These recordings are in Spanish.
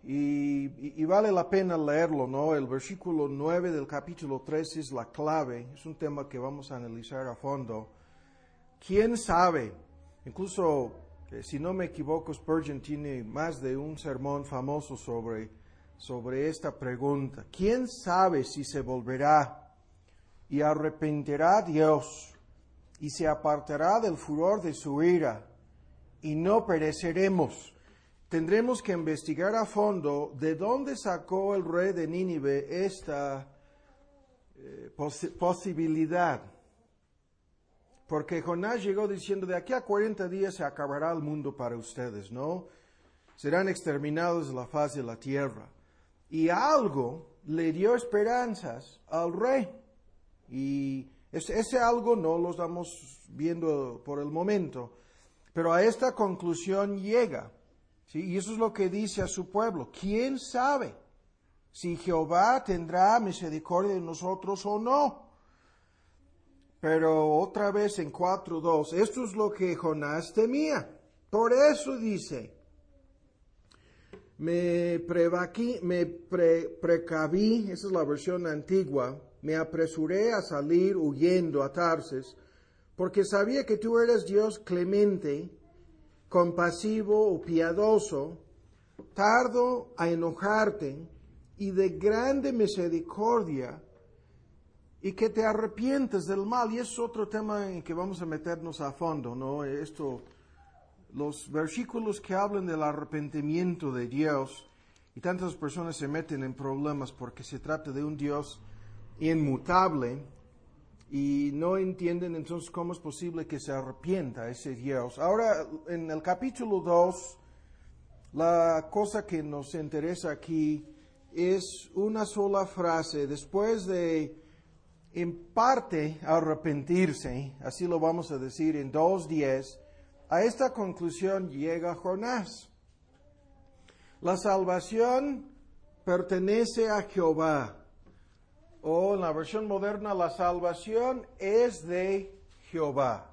y vale la pena leerlo, ¿no? El versículo 9 del capítulo 3 es la clave, es un tema que vamos a analizar a fondo. ¿Quién sabe? Incluso, si no me equivoco, Spurgeon tiene más de un sermón famoso sobre esta pregunta. ¿Quién sabe si se volverá y arrepentirá Dios y se apartará del furor de su ira y no pereceremos? Tendremos que investigar a fondo de dónde sacó el rey de Nínive esta posibilidad. Porque Jonás llegó diciendo, de aquí a 40 días se acabará el mundo para ustedes, ¿no? Serán exterminados de la faz de la tierra. Y algo le dio esperanzas al rey. Y ese algo no lo estamos viendo por el momento. Pero a esta conclusión llega. ¿Sí? Y eso es lo que dice a su pueblo. ¿Quién sabe si Jehová tendrá misericordia de nosotros o no? Pero otra vez en 4:2, esto es lo que Jonás temía. Por eso dice, me precaví, esa es la versión antigua, me apresuré a salir huyendo a Tarsis, porque sabía que tú eres Dios clemente, compasivo o piadoso, tardo a enojarte y de grande misericordia, y que te arrepientes del mal. Y es otro tema en que vamos a meternos a fondo, ¿no? Los versículos que hablan del arrepentimiento de Dios, y tantas personas se meten en problemas porque se trata de un Dios inmutable, y no entienden entonces cómo es posible que se arrepienta ese Dios. Ahora, en el capítulo 2, la cosa que nos interesa aquí es una sola frase. Después de, en parte, arrepentirse, así lo vamos a decir en 2:10, a esta conclusión llega Jonás. La salvación pertenece a Jehová. O en la versión moderna, la salvación es de Jehová.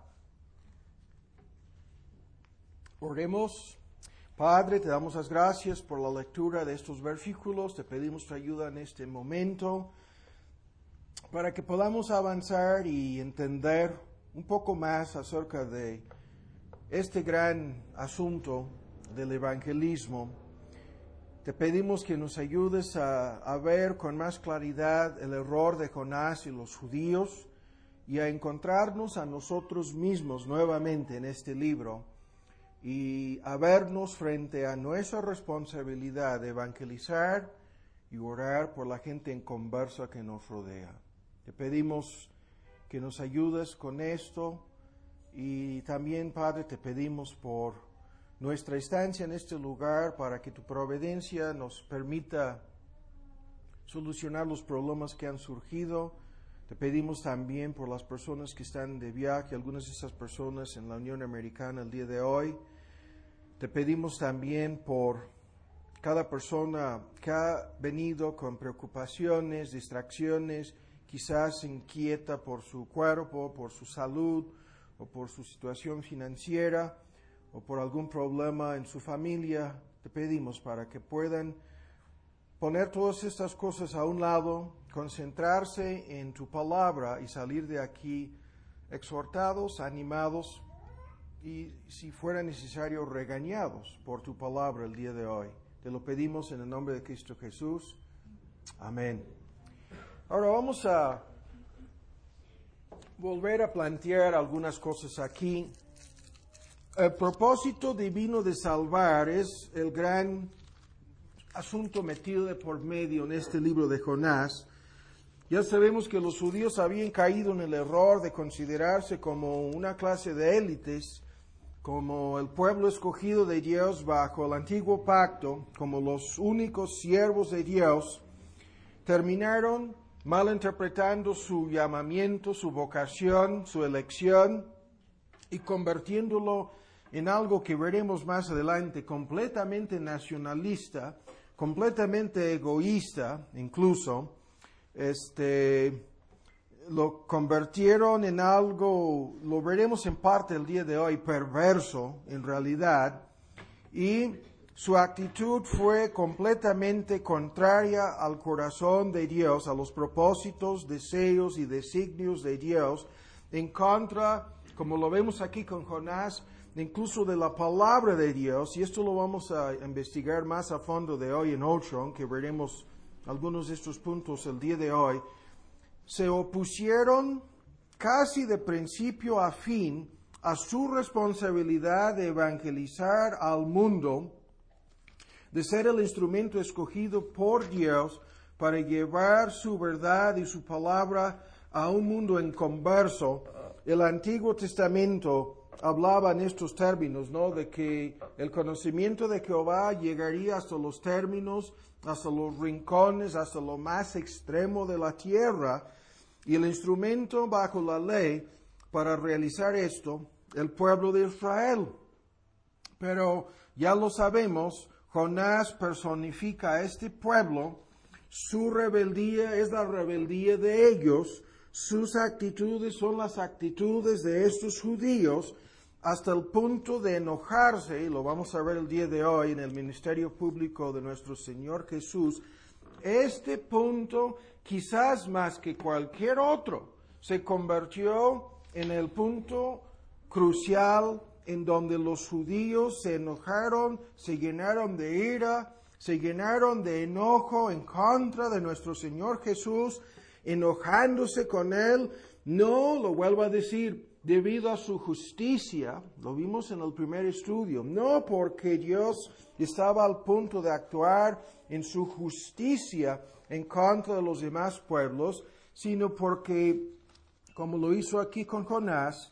Oremos. Padre, te damos las gracias por la lectura de estos versículos. Te pedimos tu ayuda en este momento para que podamos avanzar y entender un poco más acerca de este gran asunto del evangelismo. Te pedimos que nos ayudes a ver con más claridad el error de Jonás y los judíos y a encontrarnos a nosotros mismos nuevamente en este libro y a vernos frente a nuestra responsabilidad de evangelizar y orar por la gente inconversa que nos rodea. Te pedimos que nos ayudes con esto y también, Padre, te pedimos por nuestra estancia en este lugar para que tu providencia nos permita solucionar los problemas que han surgido. Te pedimos también por las personas que están de viaje, algunas de esas personas en la Unión Americana el día de hoy. Te pedimos también por cada persona que ha venido con preocupaciones, distracciones, quizás inquieta por su cuerpo, por su salud o por su situación financiera, o por algún problema en su familia. Te pedimos para que puedan poner todas estas cosas a un lado, concentrarse en tu palabra y salir de aquí exhortados, animados y, si fuera necesario, regañados por tu palabra el día de hoy. Te lo pedimos en el nombre de Cristo Jesús. Amén. Ahora vamos a volver a plantear algunas cosas aquí. El propósito divino de salvar es el gran asunto metido de por medio en este libro de Jonás. Ya sabemos que los judíos habían caído en el error de considerarse como una clase de élites, como el pueblo escogido de Dios bajo el antiguo pacto, como los únicos siervos de Dios. Terminaron malinterpretando su llamamiento, su vocación, su elección y convirtiéndolo en algo que veremos más adelante, completamente nacionalista, completamente egoísta, incluso, lo convirtieron en algo, lo veremos en parte el día de hoy, perverso en realidad, y su actitud fue completamente contraria al corazón de Dios, a los propósitos, deseos y designios de Dios, en contra, como lo vemos aquí con Jonás, incluso de la palabra de Dios, y esto lo vamos a investigar más a fondo de hoy en 8, aunque veremos algunos de estos puntos el día de hoy, se opusieron casi de principio a fin a su responsabilidad de evangelizar al mundo, de ser el instrumento escogido por Dios para llevar su verdad y su palabra a un mundo inconverso. El Antiguo Testamento hablaba en estos términos, ¿no? De que el conocimiento de Jehová llegaría hasta los términos, hasta los rincones, hasta lo más extremo de la tierra, y el instrumento bajo la ley para realizar esto, el pueblo de Israel. Pero ya lo sabemos, Jonás personifica a este pueblo, su rebeldía es la rebeldía de ellos, sus actitudes son las actitudes de estos judíos, hasta el punto de enojarse, y lo vamos a ver el día de hoy en el ministerio público de nuestro Señor Jesús. Este punto, quizás más que cualquier otro, se convirtió en el punto crucial en donde los judíos se enojaron, se llenaron de ira, se llenaron de enojo en contra de nuestro Señor Jesús, enojándose con Él. No, lo vuelvo a decir, debido a su justicia, lo vimos en el primer estudio, no porque Dios estaba al punto de actuar en su justicia en contra de los demás pueblos, sino porque, como lo hizo aquí con Jonás,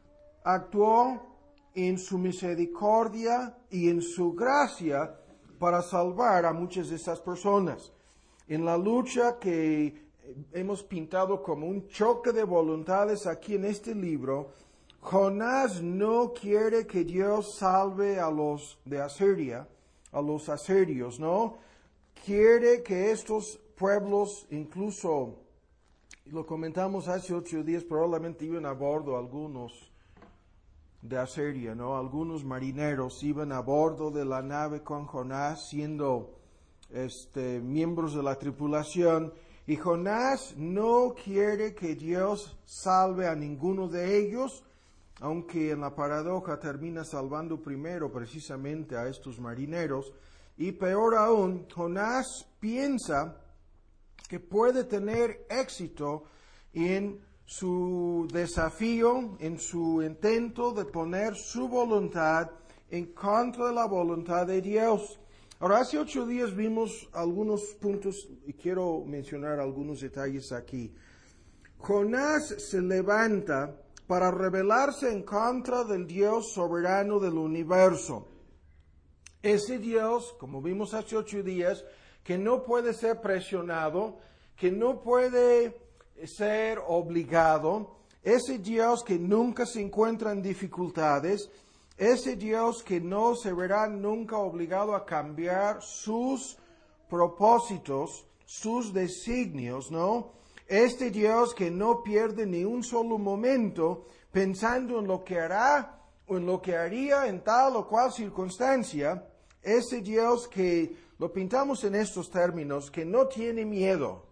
actuó en su misericordia y en su gracia para salvar a muchas de esas personas. En la lucha que hemos pintado como un choque de voluntades aquí en este libro, Jonás no quiere que Dios salve a los de Asiria, a los asirios, ¿no? Quiere que estos pueblos, incluso, lo comentamos hace 8 días, probablemente iban a bordo algunos de Asiria, ¿no? Algunos marineros iban a bordo de la nave con Jonás, siendo miembros de la tripulación, y Jonás no quiere que Dios salve a ninguno de ellos, aunque en la paradoja termina salvando primero precisamente a estos marineros. Y peor aún, Jonás piensa que puede tener éxito en su desafío, en su intento de poner su voluntad en contra de la voluntad de Dios. Ahora, hace 8 días vimos algunos puntos y quiero mencionar algunos detalles aquí. Jonás se levanta para rebelarse en contra del Dios soberano del universo. Ese Dios, como vimos hace 8 días, que no puede ser presionado, que no puede ser obligado, ese Dios que nunca se encuentra en dificultades, ese Dios que no se verá nunca obligado a cambiar sus propósitos, sus designios, ¿no? Este Dios que no pierde ni un solo momento pensando en lo que hará o en lo que haría en tal o cual circunstancia, ese Dios que lo pintamos en estos términos, que no tiene miedo,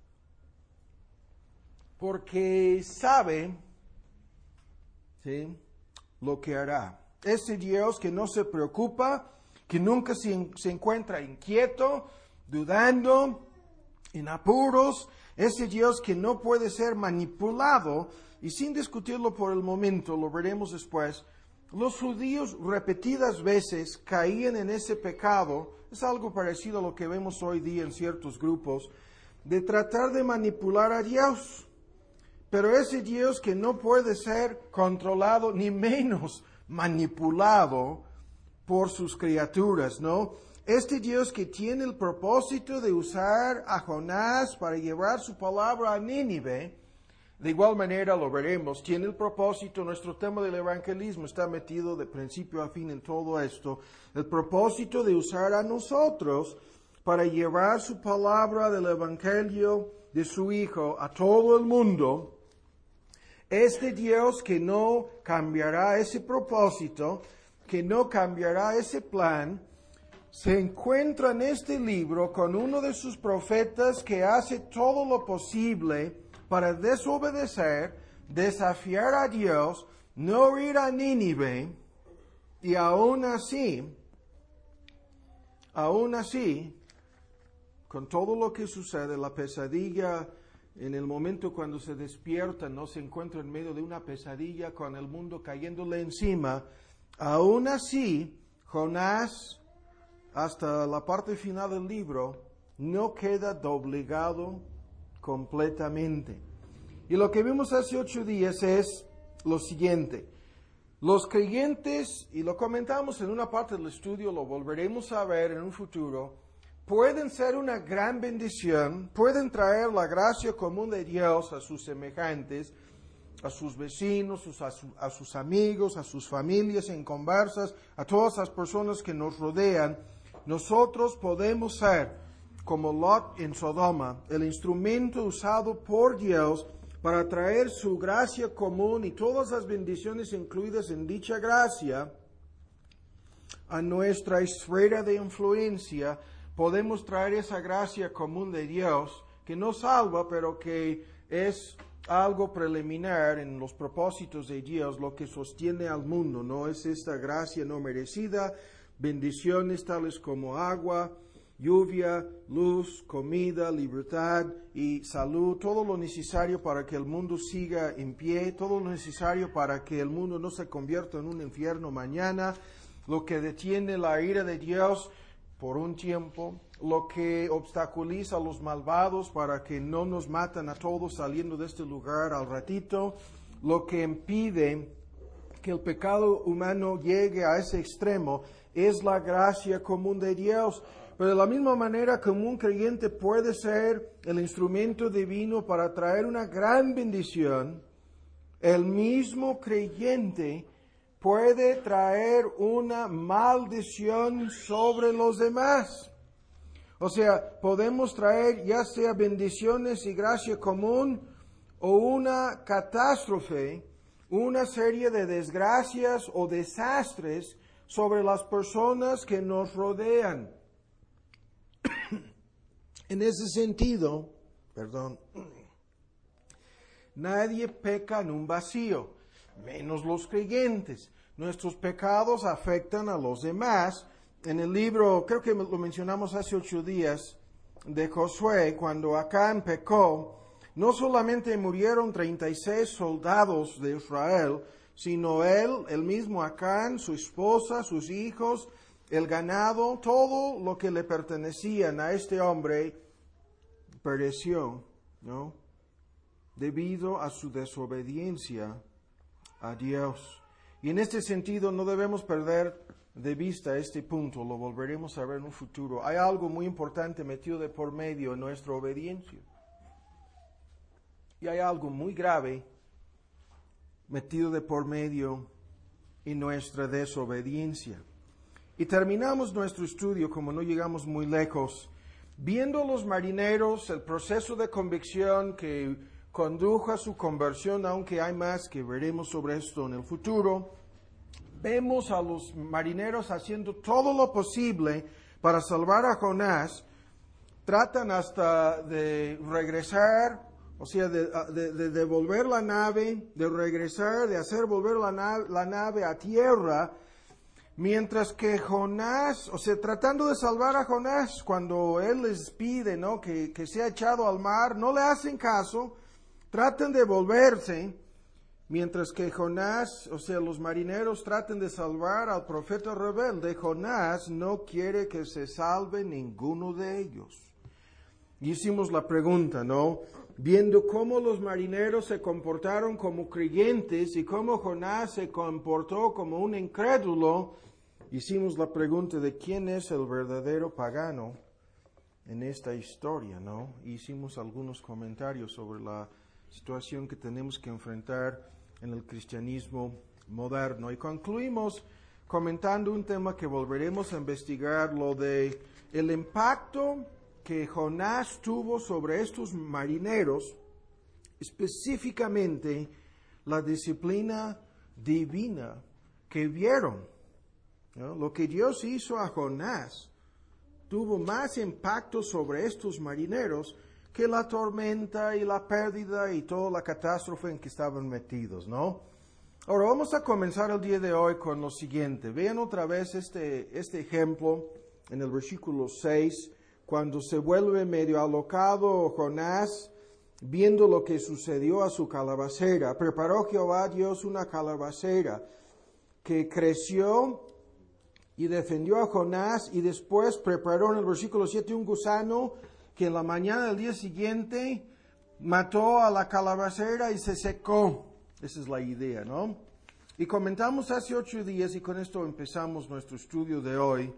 porque sabe, ¿sí?, lo que hará. Ese Dios que no se preocupa, que nunca se encuentra inquieto, dudando, en apuros. Ese Dios que no puede ser manipulado, y sin discutirlo por el momento, lo veremos después, los judíos repetidas veces caían en ese pecado. Es algo parecido a lo que vemos hoy día en ciertos grupos, de tratar de manipular a Dios. Pero ese Dios que no puede ser controlado, ni menos manipulado por sus criaturas, ¿no? Este Dios que tiene el propósito de usar a Jonás para llevar su palabra a Nínive, de igual manera lo veremos, tiene el propósito, nuestro tema del evangelismo está metido de principio a fin en todo esto, el propósito de usar a nosotros para llevar su palabra del evangelio de su Hijo a todo el mundo. Este Dios que no cambiará ese propósito, que no cambiará ese plan, se encuentra en este libro con uno de sus profetas que hace todo lo posible para desobedecer, desafiar a Dios, no ir a Nínive, y aún así, con todo lo que sucede, la pesadilla, en el momento cuando se despierta, no se encuentra en medio de una pesadilla con el mundo cayéndole encima, aún así, Jonás, hasta la parte final del libro, no queda doblegado completamente. Y lo que vimos hace 8 días es lo siguiente. Los creyentes, y lo comentamos en una parte del estudio, lo volveremos a ver en un futuro, pueden ser una gran bendición, pueden traer la gracia común de Dios a sus semejantes, a sus vecinos, a sus amigos, a sus familias en conversas, a todas las personas que nos rodean. Nosotros podemos ser, como Lot en Sodoma, el instrumento usado por Dios para traer su gracia común y todas las bendiciones incluidas en dicha gracia a nuestra esfera de influencia. Podemos traer esa gracia común de Dios que nos salva, pero que es algo preliminar en los propósitos de Dios, lo que sostiene al mundo. No es esta gracia no merecida, bendiciones tales como agua, lluvia, luz, comida, libertad y salud, todo lo necesario para que el mundo siga en pie, todo lo necesario para que el mundo no se convierta en un infierno mañana, lo que detiene la ira de Dios por un tiempo, lo que obstaculiza a los malvados para que no nos maten a todos saliendo de este lugar al ratito, lo que impide que el pecado humano llegue a ese extremo, es la gracia común de Dios. Pero de la misma manera como un creyente puede ser el instrumento divino para traer una gran bendición, el mismo creyente puede traer una maldición sobre los demás. O sea, podemos traer ya sea bendiciones y gracia común o una catástrofe, una serie de desgracias o desastres sobre las personas que nos rodean. En ese sentido, nadie peca en un vacío, menos los creyentes. Nuestros pecados afectan a los demás. En el libro, creo que lo mencionamos hace 8 días, de Josué, cuando Acán pecó, no solamente murieron 36 soldados de Israel, sino el mismo Acán, su esposa, sus hijos, el ganado, todo lo que le pertenecían a este hombre pereció, ¿no? Debido a su desobediencia a Dios. Y en este sentido no debemos perder de vista este punto, lo volveremos a ver en un futuro. Hay algo muy importante metido de por medio en nuestra obediencia. Y hay algo muy grave metido de por medio en nuestra desobediencia. Y terminamos nuestro estudio, como no llegamos muy lejos, viendo a los marineros, el proceso de convicción que condujo a su conversión, aunque hay más que veremos sobre esto en el futuro. Vemos a los marineros haciendo todo lo posible para salvar a Jonás. Tratan hasta de regresar, o sea, de devolver la nave, de regresar, de hacer volver la nave a tierra. Mientras que Jonás, o sea, tratando de salvar a Jonás, cuando él les pide, ¿no?, que sea echado al mar, no le hacen caso, tratan de volverse, mientras que Jonás, o sea, los marineros tratan de salvar al profeta rebelde. Jonás no quiere que se salve ninguno de ellos. Y hicimos la pregunta, ¿no? Viendo cómo los marineros se comportaron como creyentes y cómo Jonás se comportó como un incrédulo, hicimos la pregunta de quién es el verdadero pagano en esta historia, ¿no? Hicimos algunos comentarios sobre la situación que tenemos que enfrentar en el cristianismo moderno. Y concluimos comentando un tema que volveremos a investigar, lo de el impacto que Jonás tuvo sobre estos marineros, específicamente la disciplina divina que vieron, ¿no? Lo que Dios hizo a Jonás tuvo más impacto sobre estos marineros que la tormenta y la pérdida y toda la catástrofe en que estaban metidos, ¿no? Ahora vamos a comenzar el día de hoy con lo siguiente. Vean otra vez este ejemplo en el versículo 6, cuando se vuelve medio alocado Jonás, viendo lo que sucedió a su calabacera. Preparó Jehová Dios una calabacera que creció y defendió a Jonás, y después preparó en el versículo 7 un gusano que en la mañana del día siguiente mató a la calabacera y se secó. Esa es la idea, ¿no? Y comentamos hace 8 días, y con esto empezamos nuestro estudio de hoy,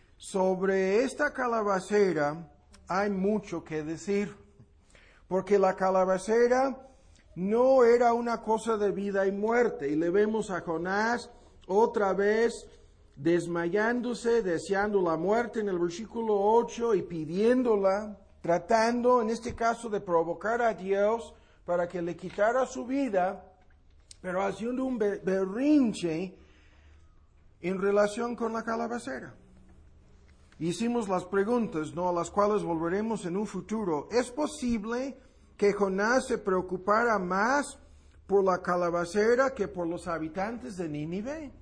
sobre esta calabacera hay mucho que decir, porque la calabacera no era una cosa de vida y muerte, y le vemos a Jonás otra vez desmayándose, deseando la muerte en el versículo 8 y pidiéndola, tratando en este caso de provocar a Dios para que le quitara su vida, pero haciendo un berrinche en relación con la calabacera. Hicimos las preguntas, ¿no?, a las cuales volveremos en un futuro. ¿Es posible que Jonás se preocupara más por la calabacera que por los habitantes de Nínive?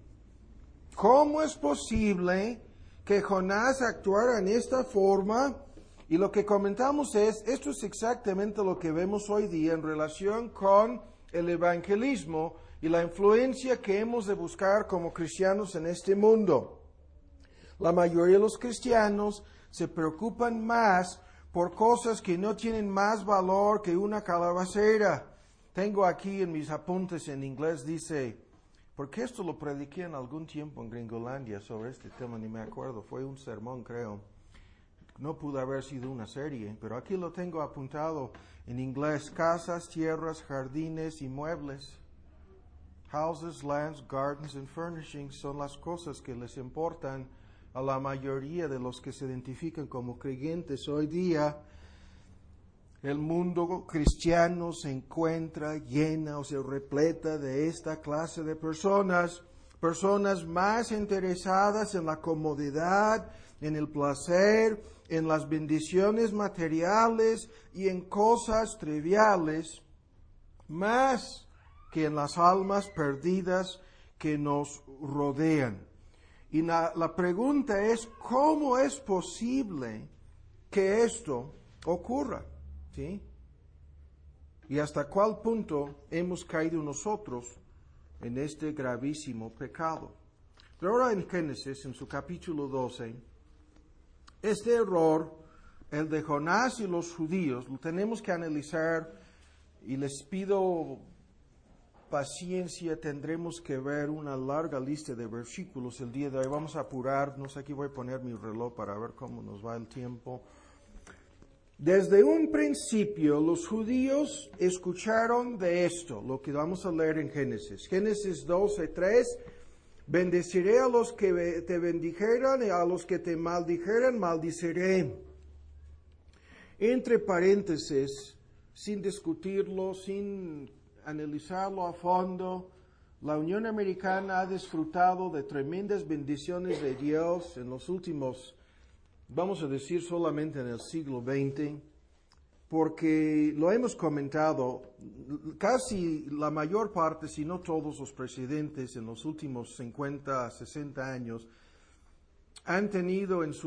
¿Cómo es posible que Jonás actuara en esta forma? Y lo que comentamos es, esto es exactamente lo que vemos hoy día en relación con el evangelismo y la influencia que hemos de buscar como cristianos en este mundo. La mayoría de los cristianos se preocupan más por cosas que no tienen más valor que una calabacera. Tengo aquí en mis apuntes en inglés, dice, porque esto lo prediqué en algún tiempo en Gringolandia sobre este tema, ni me acuerdo, fue un sermón creo. No pudo haber sido una serie, pero aquí lo tengo apuntado en inglés: casas, tierras, jardines y muebles. Houses, lands, gardens and furnishings son las cosas que les importan a la mayoría de los que se identifican como creyentes hoy día. El mundo cristiano se encuentra llena, o sea, repleta de esta clase de personas más interesadas en la comodidad, en el placer, en las bendiciones materiales y en cosas triviales, más que en las almas perdidas que nos rodean. Y la pregunta es, ¿cómo es posible que esto ocurra? ¿Sí? ¿Y hasta cuál punto hemos caído nosotros en este gravísimo pecado? Pero ahora en Génesis, en su capítulo 12, este error, el de Jonás y los judíos, lo tenemos que analizar, y les pido paciencia. Tendremos que ver una larga lista de versículos el día de hoy. Vamos a apurarnos. Aquí voy a poner mi reloj para ver cómo nos va el tiempo. Desde un principio los judíos escucharon de esto, lo que vamos a leer en Génesis. Génesis 12:3, bendeciré a los que te bendijeran y a los que te maldijeran, maldiciré. Entre paréntesis, sin discutirlo, sin analizarlo a fondo, la Unión Americana ha disfrutado de tremendas bendiciones de Dios en los últimos, vamos a decir, solamente en el siglo XX, porque lo hemos comentado, casi la mayor parte, si no todos los presidentes en los últimos 50, 60 años, han tenido en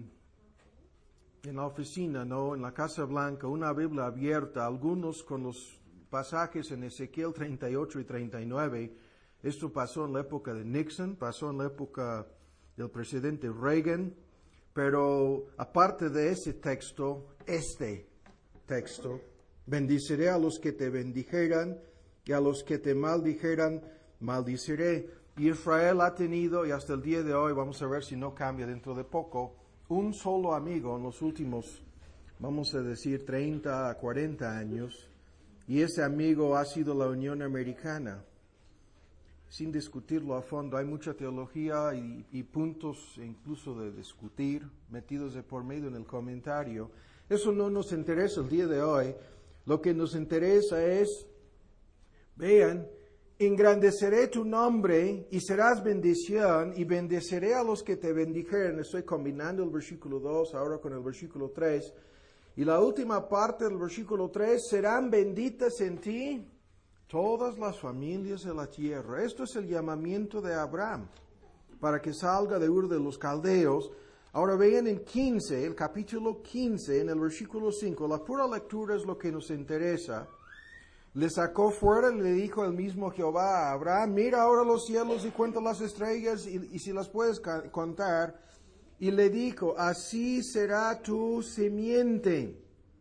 la oficina, ¿no?, en la Casa Blanca, una Biblia abierta, algunos con los pasajes en Ezequiel 38 y 39. Esto pasó en la época de Nixon, pasó en la época del presidente Reagan, pero aparte de ese texto, este texto, bendiciré a los que te bendijeran y a los que te maldijeran, maldiciré. Y Israel ha tenido, y hasta el día de hoy, vamos a ver si no cambia dentro de poco, un solo amigo en los últimos, vamos a decir, 30 a 40 años, y ese amigo ha sido la Unión Americana. Sin discutirlo a fondo, hay mucha teología y puntos incluso de discutir, metidos de por medio en el comentario. Eso no nos interesa el día de hoy. Lo que nos interesa es, vean, engrandeceré tu nombre y serás bendición y bendeciré a los que te bendijeren. Estoy combinando el versículo 2 ahora con el versículo 3. Y la última parte del versículo 3, serán benditas en ti todas las familias de la tierra. Esto es el llamamiento de Abraham para que salga de Ur de los Caldeos. Ahora vean en 15, el capítulo 15, en el versículo 5, la pura lectura es lo que nos interesa. Le sacó fuera y le dijo el mismo Jehová a Abraham, mira ahora los cielos y cuenta las estrellas y si las puedes contar. Y le dijo, así será tu simiente.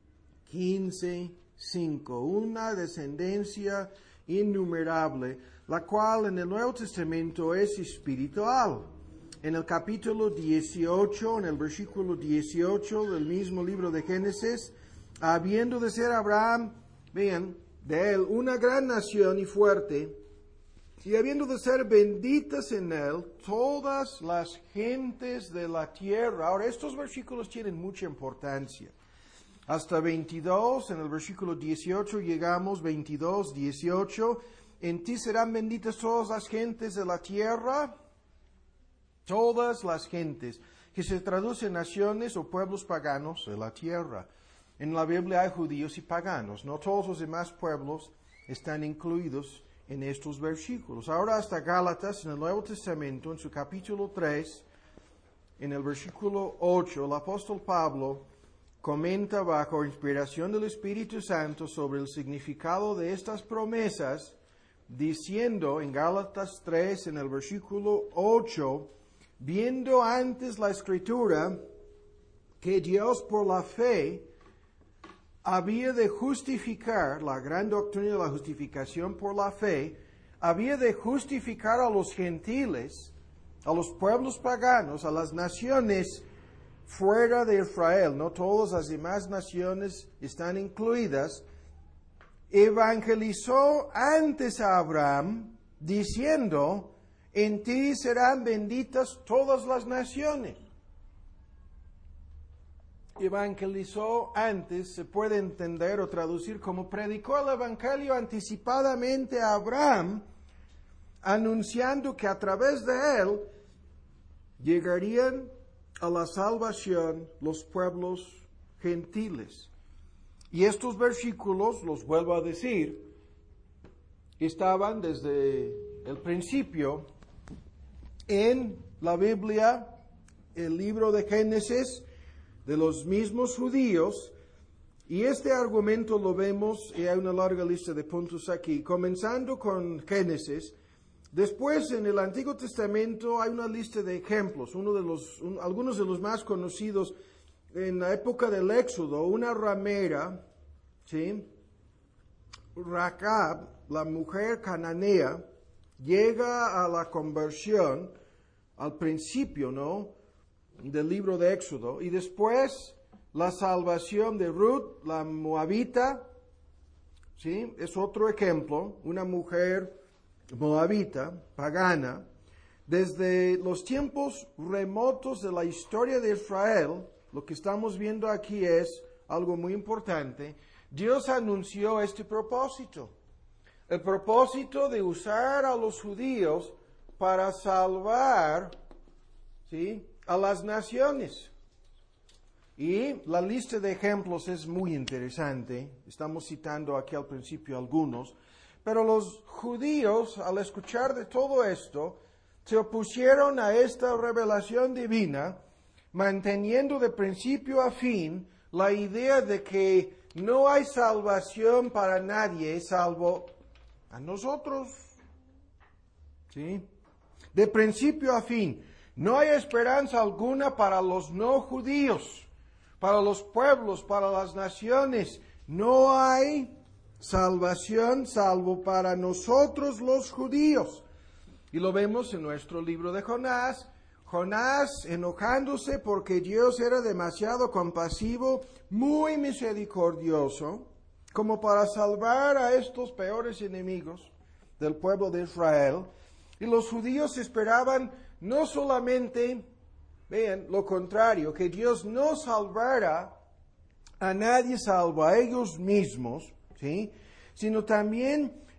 15:5, una descendencia innumerable, la cual en el Nuevo Testamento es espiritual. En el capítulo 18, en el versículo 18 del mismo libro de Génesis, habiendo de ser Abraham, vean, de él una gran nación y fuerte, y habiendo de ser benditas en él todas las gentes de la tierra. Ahora, estos versículos tienen mucha importancia. Hasta 22, en el versículo 18 llegamos, 22, 18, en ti serán benditas todas las gentes de la tierra, todas las gentes, que se traduce en naciones o pueblos paganos de la tierra. En la Biblia hay judíos y paganos, no todos los demás pueblos están incluidos en estos versículos. Ahora hasta Gálatas, en el Nuevo Testamento, en su capítulo 3, en el versículo 8, el apóstol Pablo comenta bajo inspiración del Espíritu Santo sobre el significado de estas promesas, diciendo en Gálatas 3, en el versículo 8, viendo antes la Escritura que Dios por la fe había de justificar, la gran doctrina de la justificación por la fe, había de justificar a los gentiles, a los pueblos paganos, a las naciones fuera de Israel, no todas las demás naciones están incluidas, evangelizó antes a Abraham, diciendo, en ti serán benditas todas las naciones. Evangelizó antes, se puede entender o traducir como predicó el Evangelio anticipadamente a Abraham, anunciando que a través de él llegarían a la salvación los pueblos gentiles. Y estos versículos, los vuelvo a decir, estaban desde el principio en la Biblia, el libro de Génesis, de los mismos judíos, y este argumento lo vemos, y hay una larga lista de puntos aquí, comenzando con Génesis. Después, en el Antiguo Testamento hay una lista de ejemplos, algunos de los más conocidos en la época del Éxodo, una ramera, ¿sí? Racab, la mujer cananea, llega a la conversión al principio, ¿no?, del libro de Éxodo, y después la salvación de Ruth, la moabita, ¿sí? Es otro ejemplo, una mujer moabita, pagana. Desde los tiempos remotos de la historia de Israel, lo que estamos viendo aquí es algo muy importante. Dios anunció este propósito, el propósito de usar a los judíos para salvar, ¿sí?, a las naciones. Y la lista de ejemplos es muy interesante. Estamos citando aquí al principio algunos. Pero los judíos, al escuchar de todo esto, se opusieron a esta revelación divina, manteniendo de principio a fin la idea de que no hay salvación para nadie salvo a nosotros. ¿Sí? De principio a fin. No hay esperanza alguna para los no judíos, para los pueblos, para las naciones. No hay salvación salvo para nosotros los judíos. Y lo vemos en nuestro libro de Jonás. Jonás enojándose porque Dios era demasiado compasivo, muy misericordioso, como para salvar a estos peores enemigos del pueblo de Israel. Y los judíos esperaban no solamente, vean, lo contrario, que Dios no salvara a nadie salvo a ellos mismos, ¿sí?, sino también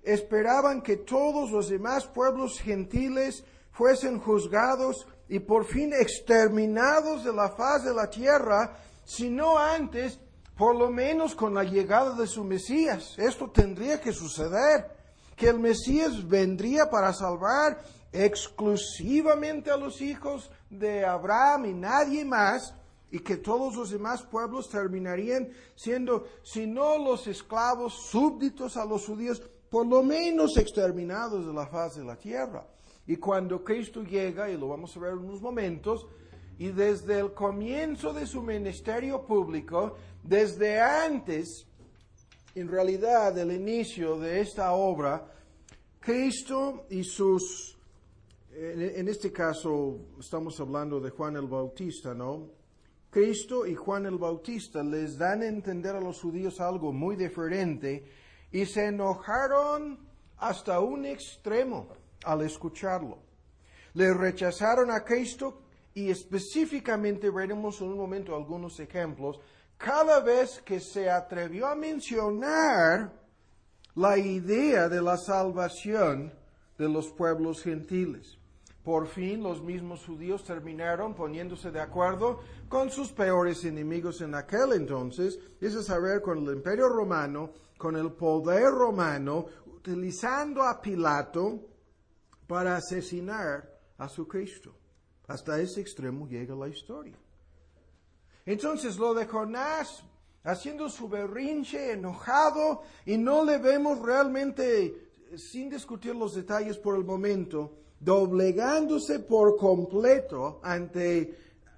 esperaban que todos los demás pueblos gentiles fuesen juzgados y por fin exterminados de la faz de la tierra, sino antes, por lo menos con la llegada de su Mesías. Esto tendría que suceder, que el Mesías vendría para salvar exclusivamente a los hijos de Abraham y nadie más, y que todos los demás pueblos terminarían siendo, si no los esclavos súbditos a los judíos, por lo menos exterminados de la faz de la tierra. Y cuando Cristo llega, y lo vamos a ver en unos momentos, y desde el comienzo de su ministerio público, desde antes, en realidad, del inicio de esta obra, Cristo y sus, en este caso estamos hablando de Juan el Bautista, ¿no? Cristo y Juan el Bautista les dan a entender a los judíos algo muy diferente y se enojaron hasta un extremo al escucharlo. Le rechazaron a Cristo y específicamente veremos en un momento algunos ejemplos. Cada vez que se atrevió a mencionar la idea de la salvación de los pueblos gentiles. Por fin los mismos judíos terminaron poniéndose de acuerdo con sus peores enemigos en aquel entonces, es a saber, con el Imperio Romano, con el poder romano, utilizando a Pilato para asesinar a su Cristo. Hasta ese extremo llega la historia. Entonces lo de Jonás, haciendo su berrinche, enojado, y no le vemos realmente, sin discutir los detalles por el momento, doblegándose por completo ante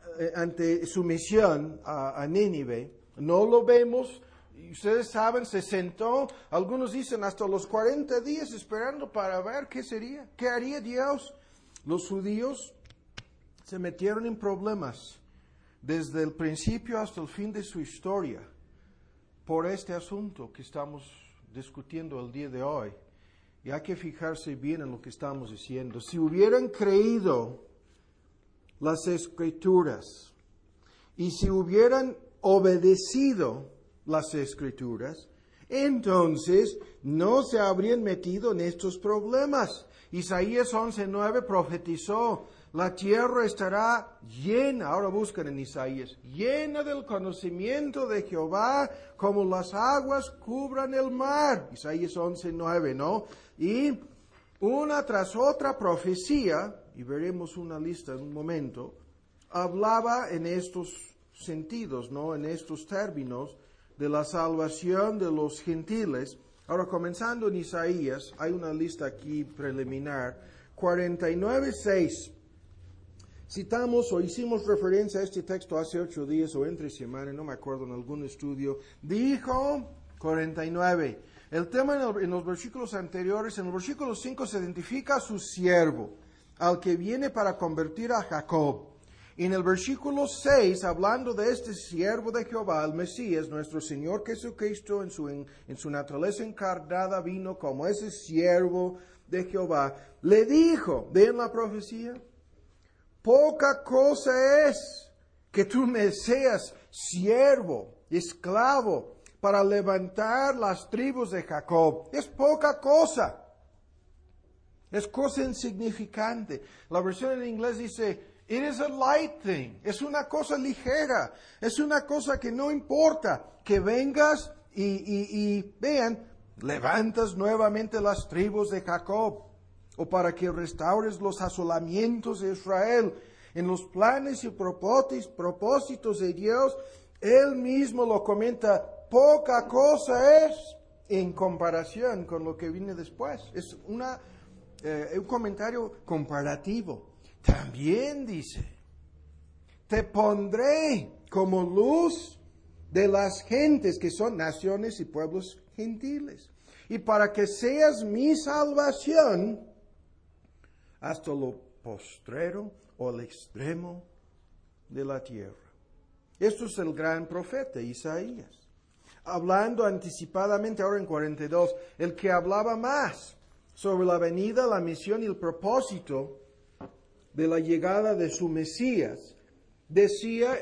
su misión a Nínive. No lo vemos, y ustedes saben, se sentó, algunos dicen hasta los 40 días esperando para ver qué sería, qué haría Dios. Los judíos se metieron en problemas desde el principio hasta el fin de su historia por este asunto que estamos discutiendo el día de hoy. Y hay que fijarse bien en lo que estamos diciendo. Si hubieran creído las Escrituras y si hubieran obedecido las Escrituras, entonces no se habrían metido en estos problemas. Isaías 11:9 profetizó: la tierra estará llena, ahora buscan en Isaías, llena del conocimiento de Jehová, como las aguas cubran el mar. Isaías 11:9, ¿no? Y una tras otra profecía, y veremos una lista en un momento, hablaba en estos sentidos, ¿no? En estos términos de la salvación de los gentiles. Ahora, comenzando en Isaías, hay una lista aquí preliminar, 49:6. Citamos o hicimos referencia a este texto hace 8 días o entre semana, no me acuerdo, en algún estudio. Dijo 49. El tema en los versículos anteriores, en el versículo 5 se identifica a su siervo, al que viene para convertir a Jacob. Y en el versículo 6, hablando de este siervo de Jehová, el Mesías, nuestro Señor Jesucristo, en su naturaleza encarnada, vino como ese siervo de Jehová, le dijo, ¿ven la profecía? Poca cosa es que tú me seas siervo, esclavo, para levantar las tribus de Jacob. Es poca cosa. Es cosa insignificante. La versión en inglés dice, it is a light thing. Es una cosa ligera. Es una cosa que no importa. Que vengas y vean, levantas nuevamente las tribus de Jacob. O para que restaures los asolamientos de Israel. En los planes y propósitos de Dios, Él mismo lo comenta, poca cosa es en comparación con lo que viene después. Es un comentario comparativo. También dice, te pondré como luz de las gentes que son naciones y pueblos gentiles. Y para que seas mi salvación hasta lo postrero o el extremo de la tierra. Esto es el gran profeta Isaías. Hablando anticipadamente ahora en 42, el que hablaba más sobre la venida, la misión y el propósito de la llegada de su Mesías, decía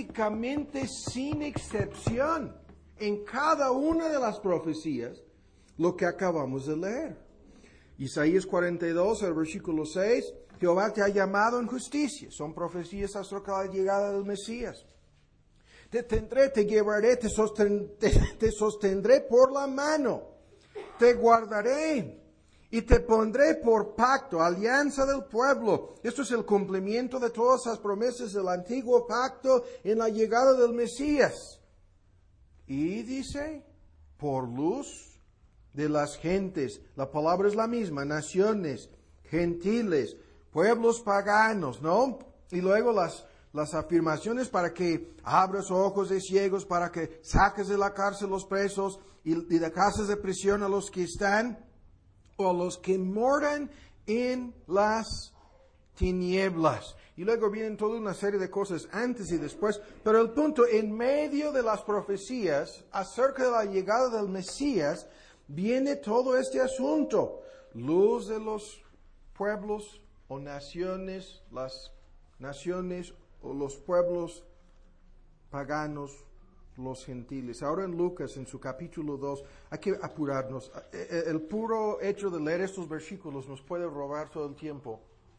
prácticamente sin excepción en cada una de las profecías lo que acabamos de leer. Isaías 42, el versículo 6, Jehová te ha llamado en justicia. Son profecías acerca de la llegada del Mesías. Te tendré, te llevaré, te sostendré por la mano, te guardaré y te pondré por pacto, alianza del pueblo. Esto es el cumplimiento de todas las promesas del antiguo pacto en la llegada del Mesías. Y dice, por luz de las gentes, la palabra es la misma, naciones, gentiles, pueblos paganos, ¿no? Y luego las afirmaciones para que abras ojos de ciegos, para que saques de la cárcel los presos y de casas de prisión a los que están o a los que moran en las tinieblas. Y luego vienen toda una serie de cosas antes y después, pero el punto, en medio de las profecías acerca de la llegada del Mesías, viene todo este asunto. Luz de los pueblos o naciones, las naciones o los pueblos paganos, los gentiles. Ahora en Lucas, en su capítulo 2, hay que apurarnos. El puro hecho de leer estos versículos nos puede robar todo el tiempo.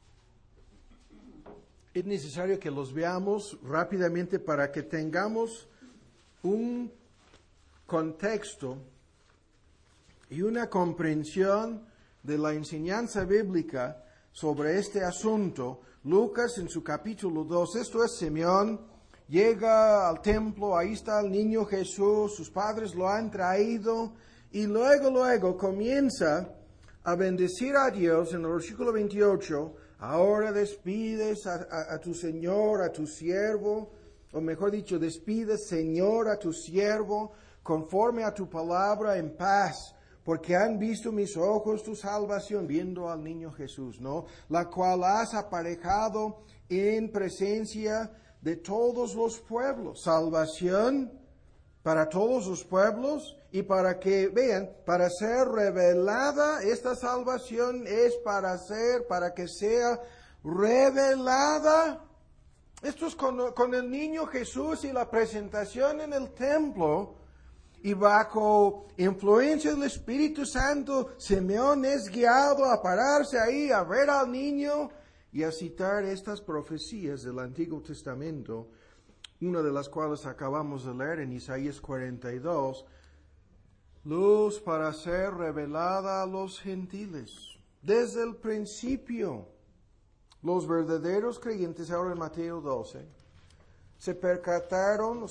Es necesario que los veamos rápidamente para que tengamos un contexto y una comprensión de la enseñanza bíblica sobre este asunto. Lucas en su capítulo 2, esto es Simeón, llega al templo, ahí está el niño Jesús, sus padres lo han traído y luego comienza a bendecir a Dios en el versículo 28, ahora despides a tu Señor, a tu siervo, o mejor dicho, despides Señor a tu siervo, conforme a tu palabra en paz, porque han visto mis ojos tu salvación, viendo al niño Jesús, ¿no? La cual has aparejado en presencia de todos los pueblos. Salvación para todos los pueblos y para que, vean, para ser revelada, esta salvación es para que sea revelada. Esto es con el niño Jesús y la presentación en el templo. Y bajo influencia del Espíritu Santo, Simeón es guiado a pararse ahí, a ver al niño y a citar estas profecías del Antiguo Testamento, una de las cuales acabamos de leer en Isaías 42, luz para ser revelada a los gentiles. Desde el principio, los verdaderos creyentes, ahora en Mateo 12, se percataban,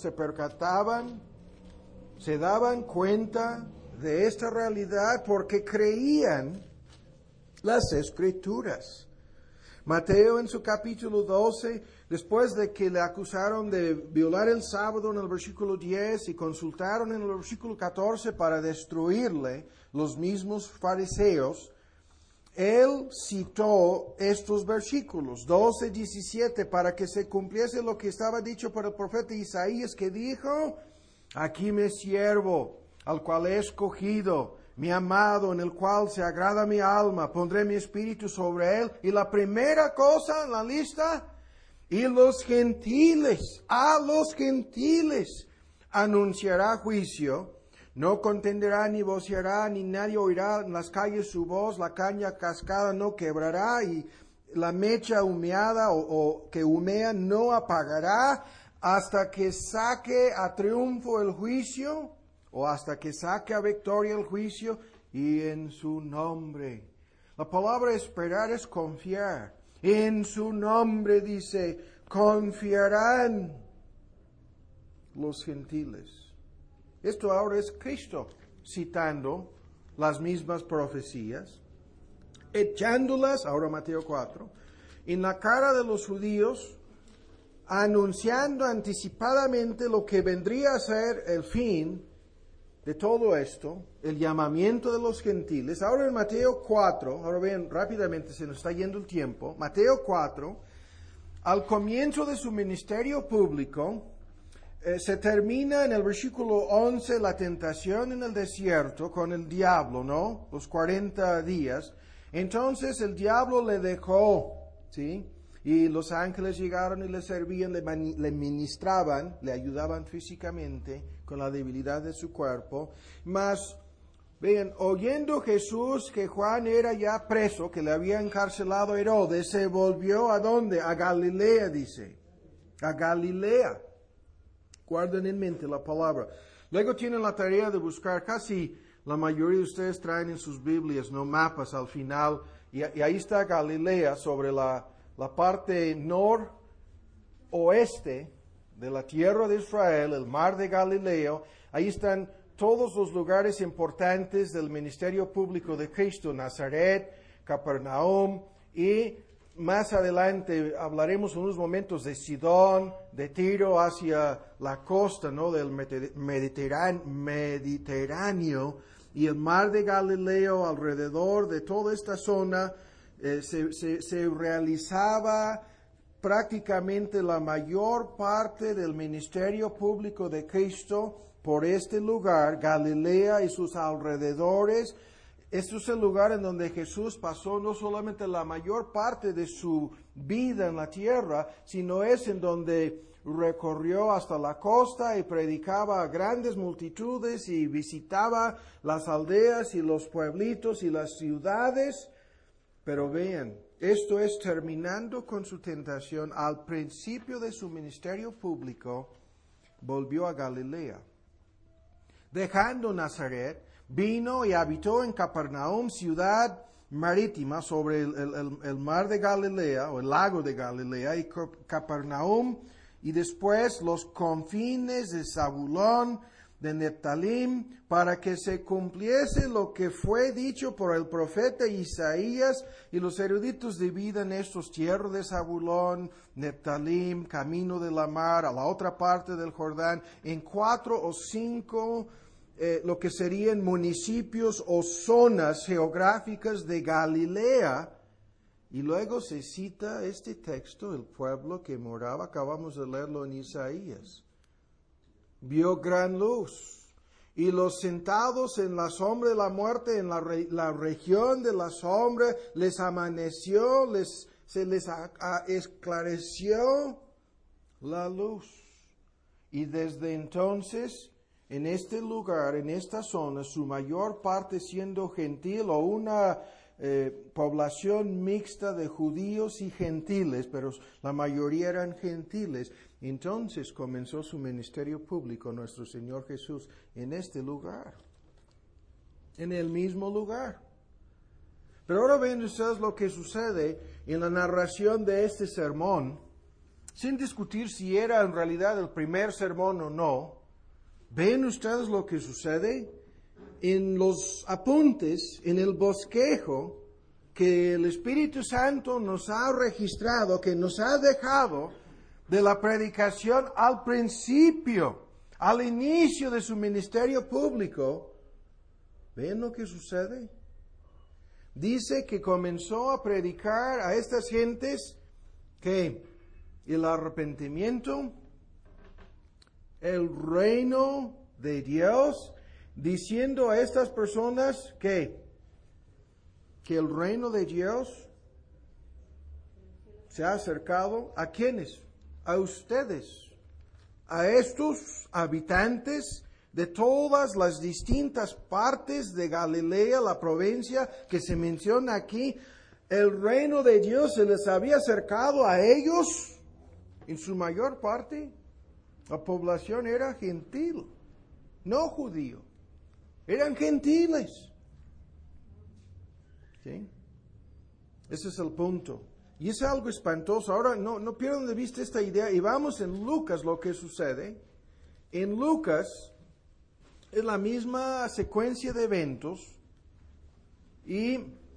se daban cuenta de esta realidad porque creían las Escrituras. Mateo en su capítulo 12, después de que le acusaron de violar el sábado en el versículo 10 y consultaron en el versículo 14 para destruirle, los mismos fariseos, él citó estos versículos, 12, 17, para que se cumpliese lo que estaba dicho por el profeta Isaías, que dijo: aquí mi siervo, al cual he escogido, mi amado, en el cual se agrada mi alma, pondré mi espíritu sobre él. Y la primera cosa en la lista, y los gentiles, a los gentiles anunciará juicio, no contenderá ni voceará, ni nadie oirá en las calles su voz, la caña cascada no quebrará, y la mecha humeada o que humea no apagará, hasta que saque a triunfo el juicio, o hasta que saque a victoria el juicio, y en su nombre. La palabra esperar es confiar. En su nombre, dice, confiarán los gentiles. Esto ahora es Cristo citando las mismas profecías, echándolas, ahora Mateo 4, en la cara de los judíos, anunciando anticipadamente lo que vendría a ser el fin de todo esto, el llamamiento de los gentiles. Ahora en Mateo 4, ahora vean rápidamente, se nos está yendo el tiempo, Mateo 4, al comienzo de su ministerio público, se termina en el versículo 11 la tentación en el desierto con el diablo, ¿no? Los 40 días. Entonces el diablo le dejó, ¿sí? Y los ángeles llegaron y le servían, le ministraban, le ayudaban físicamente con la debilidad de su cuerpo. Mas Vean, oyendo Jesús que Juan era ya preso, que le había encarcelado Herodes, se volvió ¿a dónde? A Galilea, dice. A Galilea. Guarden en mente la palabra. Luego tienen la tarea de buscar, casi la mayoría de ustedes traen en sus Biblias, no mapas al final, y ahí está Galilea sobre la parte noroeste de la tierra de Israel, el mar de Galileo. Ahí están todos los lugares importantes del ministerio público de Cristo, Nazaret, Capernaum, y más adelante hablaremos en unos momentos de Sidón, de Tiro hacia la costa, ¿no?, del Mediterráneo, y el mar de Galileo alrededor de toda esta zona. Se realizaba prácticamente la mayor parte del ministerio público de Cristo por este lugar, Galilea y sus alrededores. Este es el lugar en donde Jesús pasó no solamente la mayor parte de su vida en la tierra, sino es en donde recorrió hasta la costa y predicaba a grandes multitudes y visitaba las aldeas y los pueblitos y las ciudades. Pero vean, esto es terminando con su tentación. Al principio de su ministerio público, volvió a Galilea. Dejando Nazaret, vino y habitó en Capernaum, ciudad marítima sobre el mar de Galilea, o el lago de Galilea, y Capernaum, y después los confines de Zabulón, de Neptalim, para que se cumpliese lo que fue dicho por el profeta Isaías, y los eruditos dividen estos tierras de Zabulón, Neptalim, camino de la mar, a la otra parte del Jordán, en 4 o 5 lo que serían municipios o zonas geográficas de Galilea. Y luego se cita este texto, el pueblo que moraba, acabamos de leerlo en Isaías. Vio gran luz, y los sentados en la sombra de la muerte, en la región de la sombra, les amaneció, se les esclareció la luz. Y desde entonces, en este lugar, en esta zona, su mayor parte siendo gentil o una población mixta de judíos y gentiles, pero la mayoría eran gentiles. Entonces comenzó su ministerio público nuestro Señor Jesús en este lugar, en el mismo lugar. Pero ahora ven ustedes lo que sucede en la narración de este sermón, sin discutir si era en realidad el primer sermón o no. ¿Ven ustedes lo que sucede? En los apuntes, en el bosquejo que el Espíritu Santo nos ha registrado, que nos ha dejado de la predicación al principio, al inicio de su ministerio público. ¿Ven lo que sucede? Dice que comenzó a predicar a estas gentes que el arrepentimiento, el reino de Dios, diciendo a estas personas que el reino de Dios se ha acercado. ¿A quiénes? A ustedes, a estos habitantes de todas las distintas partes de Galilea, la provincia que se menciona aquí. El reino de Dios se les había acercado a ellos en su mayor parte. La población era gentil, no judío. Eran gentiles. ¿Sí? Ese es el punto. Y es algo espantoso. Ahora, no pierdan de vista esta idea. Y vamos en Lucas lo que sucede. En Lucas es la misma secuencia de eventos. Y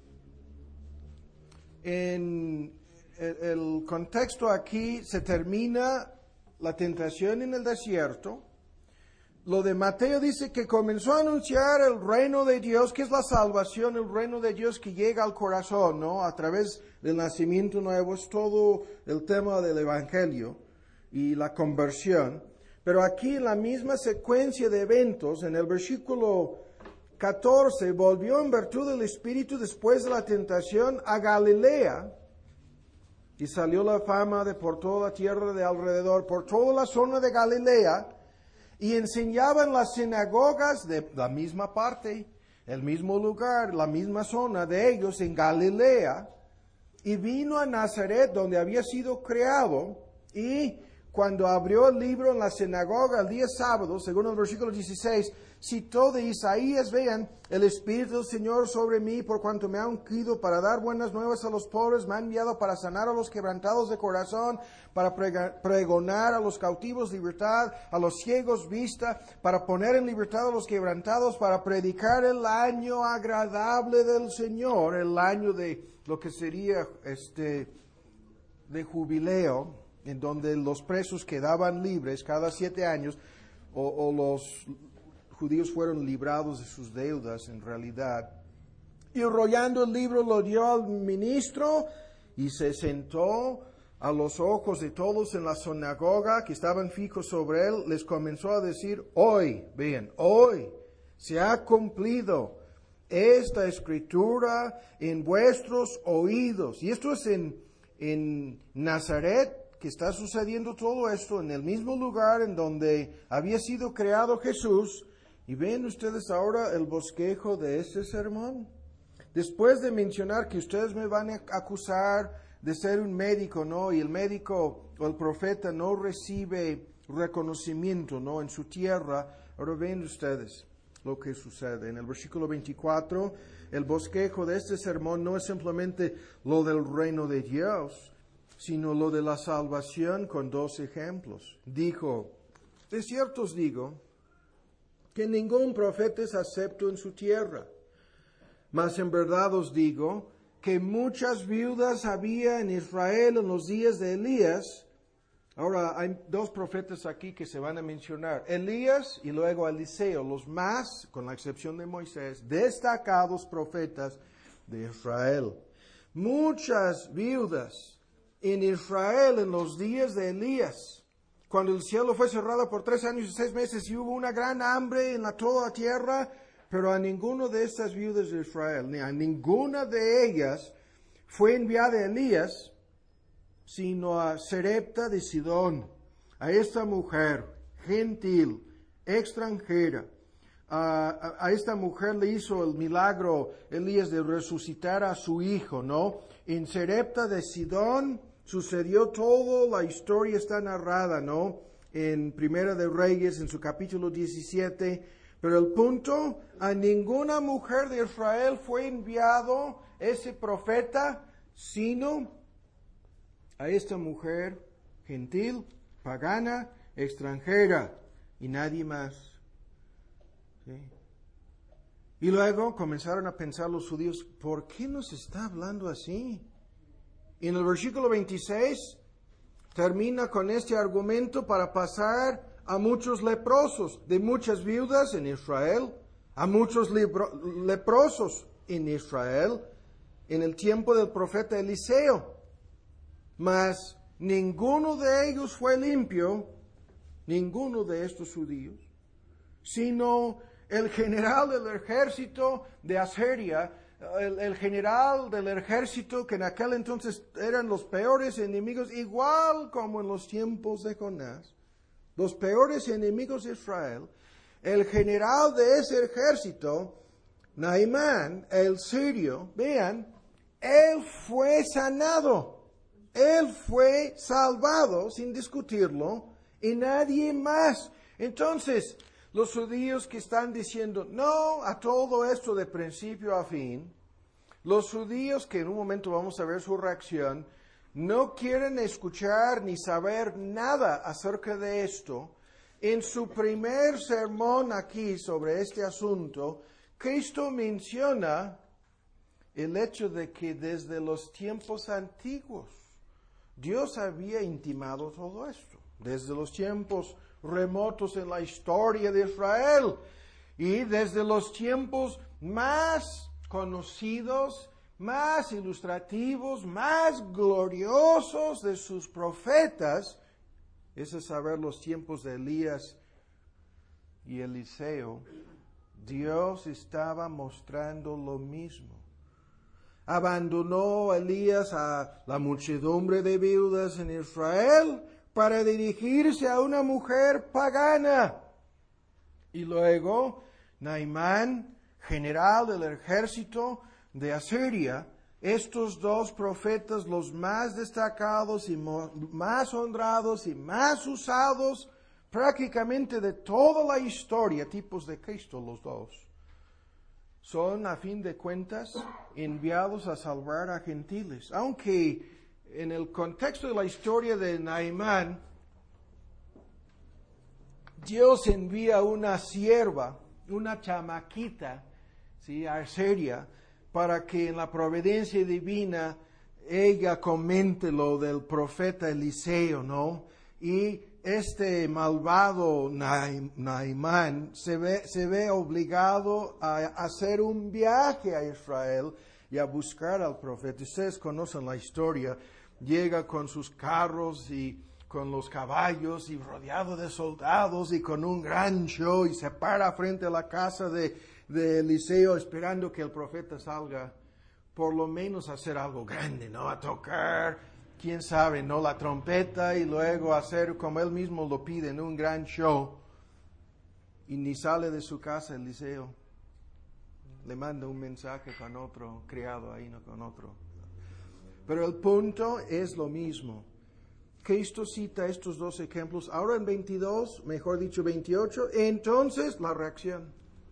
en el contexto aquí se termina la tentación en el desierto. Lo de Mateo dice que comenzó a anunciar el reino de Dios, que es la salvación, el reino de Dios que llega al corazón, ¿no? A través del nacimiento nuevo, es todo el tema del evangelio y la conversión. Pero aquí la misma secuencia de eventos, en el versículo 14, volvió en virtud del Espíritu después de la tentación a Galilea, y salió la fama de por toda la tierra de alrededor, por toda la zona de Galilea, y enseñaba en las sinagogas de la misma parte el mismo lugar, la misma zona de ellos en Galilea, y vino a Nazaret donde había sido criado, y cuando abrió el libro en la sinagoga el día sábado, según el versículo 16, citó de Isaías, vean, el Espíritu del Señor sobre mí, por cuanto me ha ungido para dar buenas nuevas a los pobres, me ha enviado para sanar a los quebrantados de corazón, para pregonar a los cautivos libertad, a los ciegos vista, para poner en libertad a los quebrantados, para predicar el año agradable del Señor, el año de lo que sería de jubileo, en donde los presos quedaban libres cada 7 años, o los judíos fueron librados de sus deudas en realidad. Y enrollando el libro lo dio al ministro y se sentó a los ojos de todos en la sinagoga que estaban fijos sobre él. Les comenzó a decir, hoy, vean, hoy se ha cumplido esta escritura en vuestros oídos. Y esto es en Nazaret, que está sucediendo todo esto en el mismo lugar en donde había sido creado Jesús. Y ven ustedes ahora el bosquejo de este sermón. Después de mencionar que ustedes me van a acusar de ser un médico, ¿no? Y el médico o el profeta no recibe reconocimiento, ¿no? En su tierra. Ahora ven ustedes lo que sucede. En el versículo 24, el bosquejo de este sermón no es simplemente lo del reino de Dios, sino lo de la salvación con 2 ejemplos. Dijo, de cierto os digo, que ningún profeta es acepto en su tierra. Mas en verdad os digo, que muchas viudas había en Israel en los días de Elías. Ahora, hay 2 profetas aquí que se van a mencionar. Elías y luego Eliseo, los más, con la excepción de Moisés, destacados profetas de Israel. Muchas viudas en Israel en los días de Elías, cuando el cielo fue cerrado por 3 años y 6 meses y hubo una gran hambre en toda la tierra, pero a ninguno de estas viudas de Israel, ni a ninguna de ellas fue enviada Elías, sino a Sarepta de Sidón, a esta mujer gentil, extranjera. A esta mujer le hizo el milagro Elías de resucitar a su hijo, ¿no? En Sarepta de Sidón sucedió todo, la historia está narrada, ¿no? En Primera de Reyes, en su capítulo 17. Pero el punto, a ninguna mujer de Israel fue enviado ese profeta, sino a esta mujer gentil, pagana, extranjera, y nadie más. ¿Sí? Y luego comenzaron a pensar los judíos, ¿por qué nos está hablando así? Y en el versículo 26 termina con este argumento para pasar a muchos leprosos, de muchas viudas en Israel, a muchos leprosos en Israel, en el tiempo del profeta Eliseo. Mas ninguno de ellos fue limpio, ninguno de estos judíos, sino el general del ejército de Asiria, el general del ejército que en aquel entonces eran los peores enemigos, igual como en los tiempos de Jonás, los peores enemigos de Israel. El general de ese ejército, Naamán, el sirio, vean, él fue sanado, él fue salvado sin discutirlo, y nadie más. Entonces, los judíos que están diciendo no a todo esto de principio a fin, los judíos que en un momento vamos a ver su reacción, no quieren escuchar ni saber nada acerca de esto. En su primer sermón aquí sobre este asunto, Cristo menciona el hecho de que desde los tiempos antiguos Dios había intimado todo esto, desde los tiempos remotos en la historia de Israel y desde los tiempos más conocidos, más ilustrativos, más gloriosos de sus profetas, es saber los tiempos de Elías y Eliseo. Dios estaba mostrando lo mismo. Abandonó Elías a la muchedumbre de viudas en Israel para dirigirse a una mujer pagana. Y luego Naamán, general del ejército de Asiria, estos dos profetas, los más destacados y más honrados y más usados prácticamente de toda la historia, tipos de Cristo los dos, son a fin de cuentas enviados a salvar a gentiles. Aunque en el contexto de la historia de Naamán, Dios envía una sierva, una chamaquita, ¿sí?, a Asiria, para que en la providencia divina ella comente lo del profeta Eliseo, ¿no? Y este malvado Naamán se ve obligado a hacer un viaje a Israel y a buscar al profeta. Ustedes conocen la historia. Llega con sus carros y con los caballos y rodeado de soldados y con un gran show y se para frente a la casa de Eliseo esperando que el profeta salga, por lo menos a hacer algo grande, ¿no? A tocar, quién sabe, ¿no?, la trompeta y luego hacer como él mismo lo pide en un gran show. Y ni sale de su casa Eliseo. Le manda un mensaje con otro criado ahí, no con otro. Pero el punto es lo mismo. Cristo cita estos dos ejemplos. Ahora en 22, mejor dicho 28, entonces la reacción.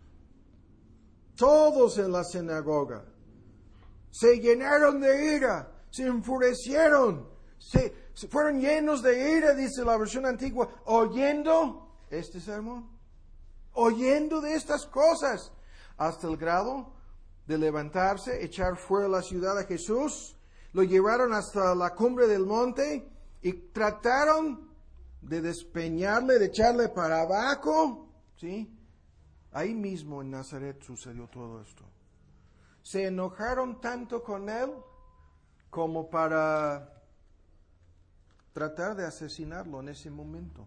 Todos en la sinagoga se llenaron de ira, se enfurecieron, se fueron llenos de ira, dice la versión antigua, oyendo este sermón, oyendo de estas cosas, hasta el grado de levantarse, echar fuera la ciudad a Jesús, lo llevaron hasta la cumbre del monte y trataron de despeñarle, de echarle para abajo, ¿sí? Ahí mismo en Nazaret sucedió todo esto. Se enojaron tanto con él como para tratar de asesinarlo en ese momento,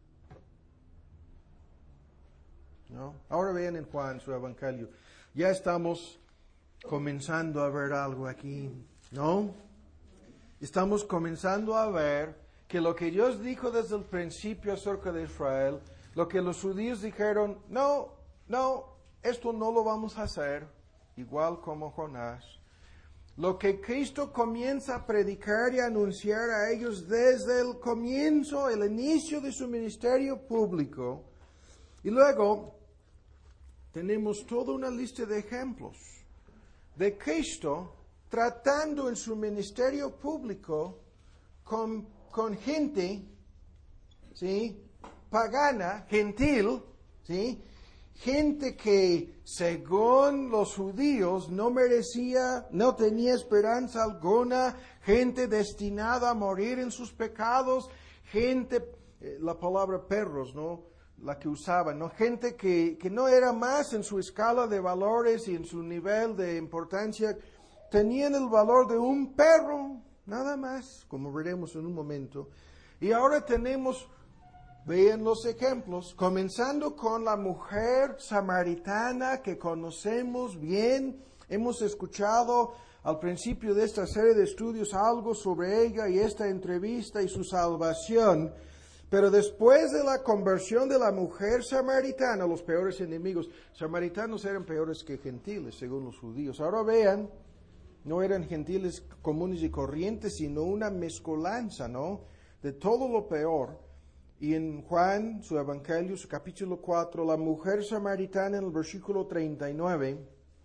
¿no? Ahora vean en Juan su evangelio. Ya estamos comenzando a ver algo aquí, ¿no? Estamos comenzando a ver que lo que Dios dijo desde el principio acerca de Israel, lo que los judíos dijeron, no, esto no lo vamos a hacer, igual como Jonás. Lo que Cristo comienza a predicar y a anunciar a ellos desde el comienzo, el inicio de su ministerio público. Y luego tenemos toda una lista de ejemplos de Cristo tratando en su ministerio público con gente, ¿sí?, pagana, gentil, ¿sí?, gente que según los judíos no merecía, no tenía esperanza alguna, gente destinada a morir en sus pecados, gente, la palabra perros, ¿no?, la que usaban, ¿no?, gente que no era más en su escala de valores y en su nivel de importancia, tenían el valor de un perro, nada más, como veremos en un momento. Y ahora tenemos, vean los ejemplos, comenzando con la mujer samaritana que conocemos bien. Hemos escuchado al principio de esta serie de estudios algo sobre ella y esta entrevista y su salvación. Pero después de la conversión de la mujer samaritana, los peores enemigos, samaritanos eran peores que gentiles, según los judíos. Ahora vean, no eran gentiles comunes y corrientes, sino una mezcolanza, ¿no?, de todo lo peor. Y en Juan, su evangelio, su capítulo 4, la mujer samaritana en el versículo 39,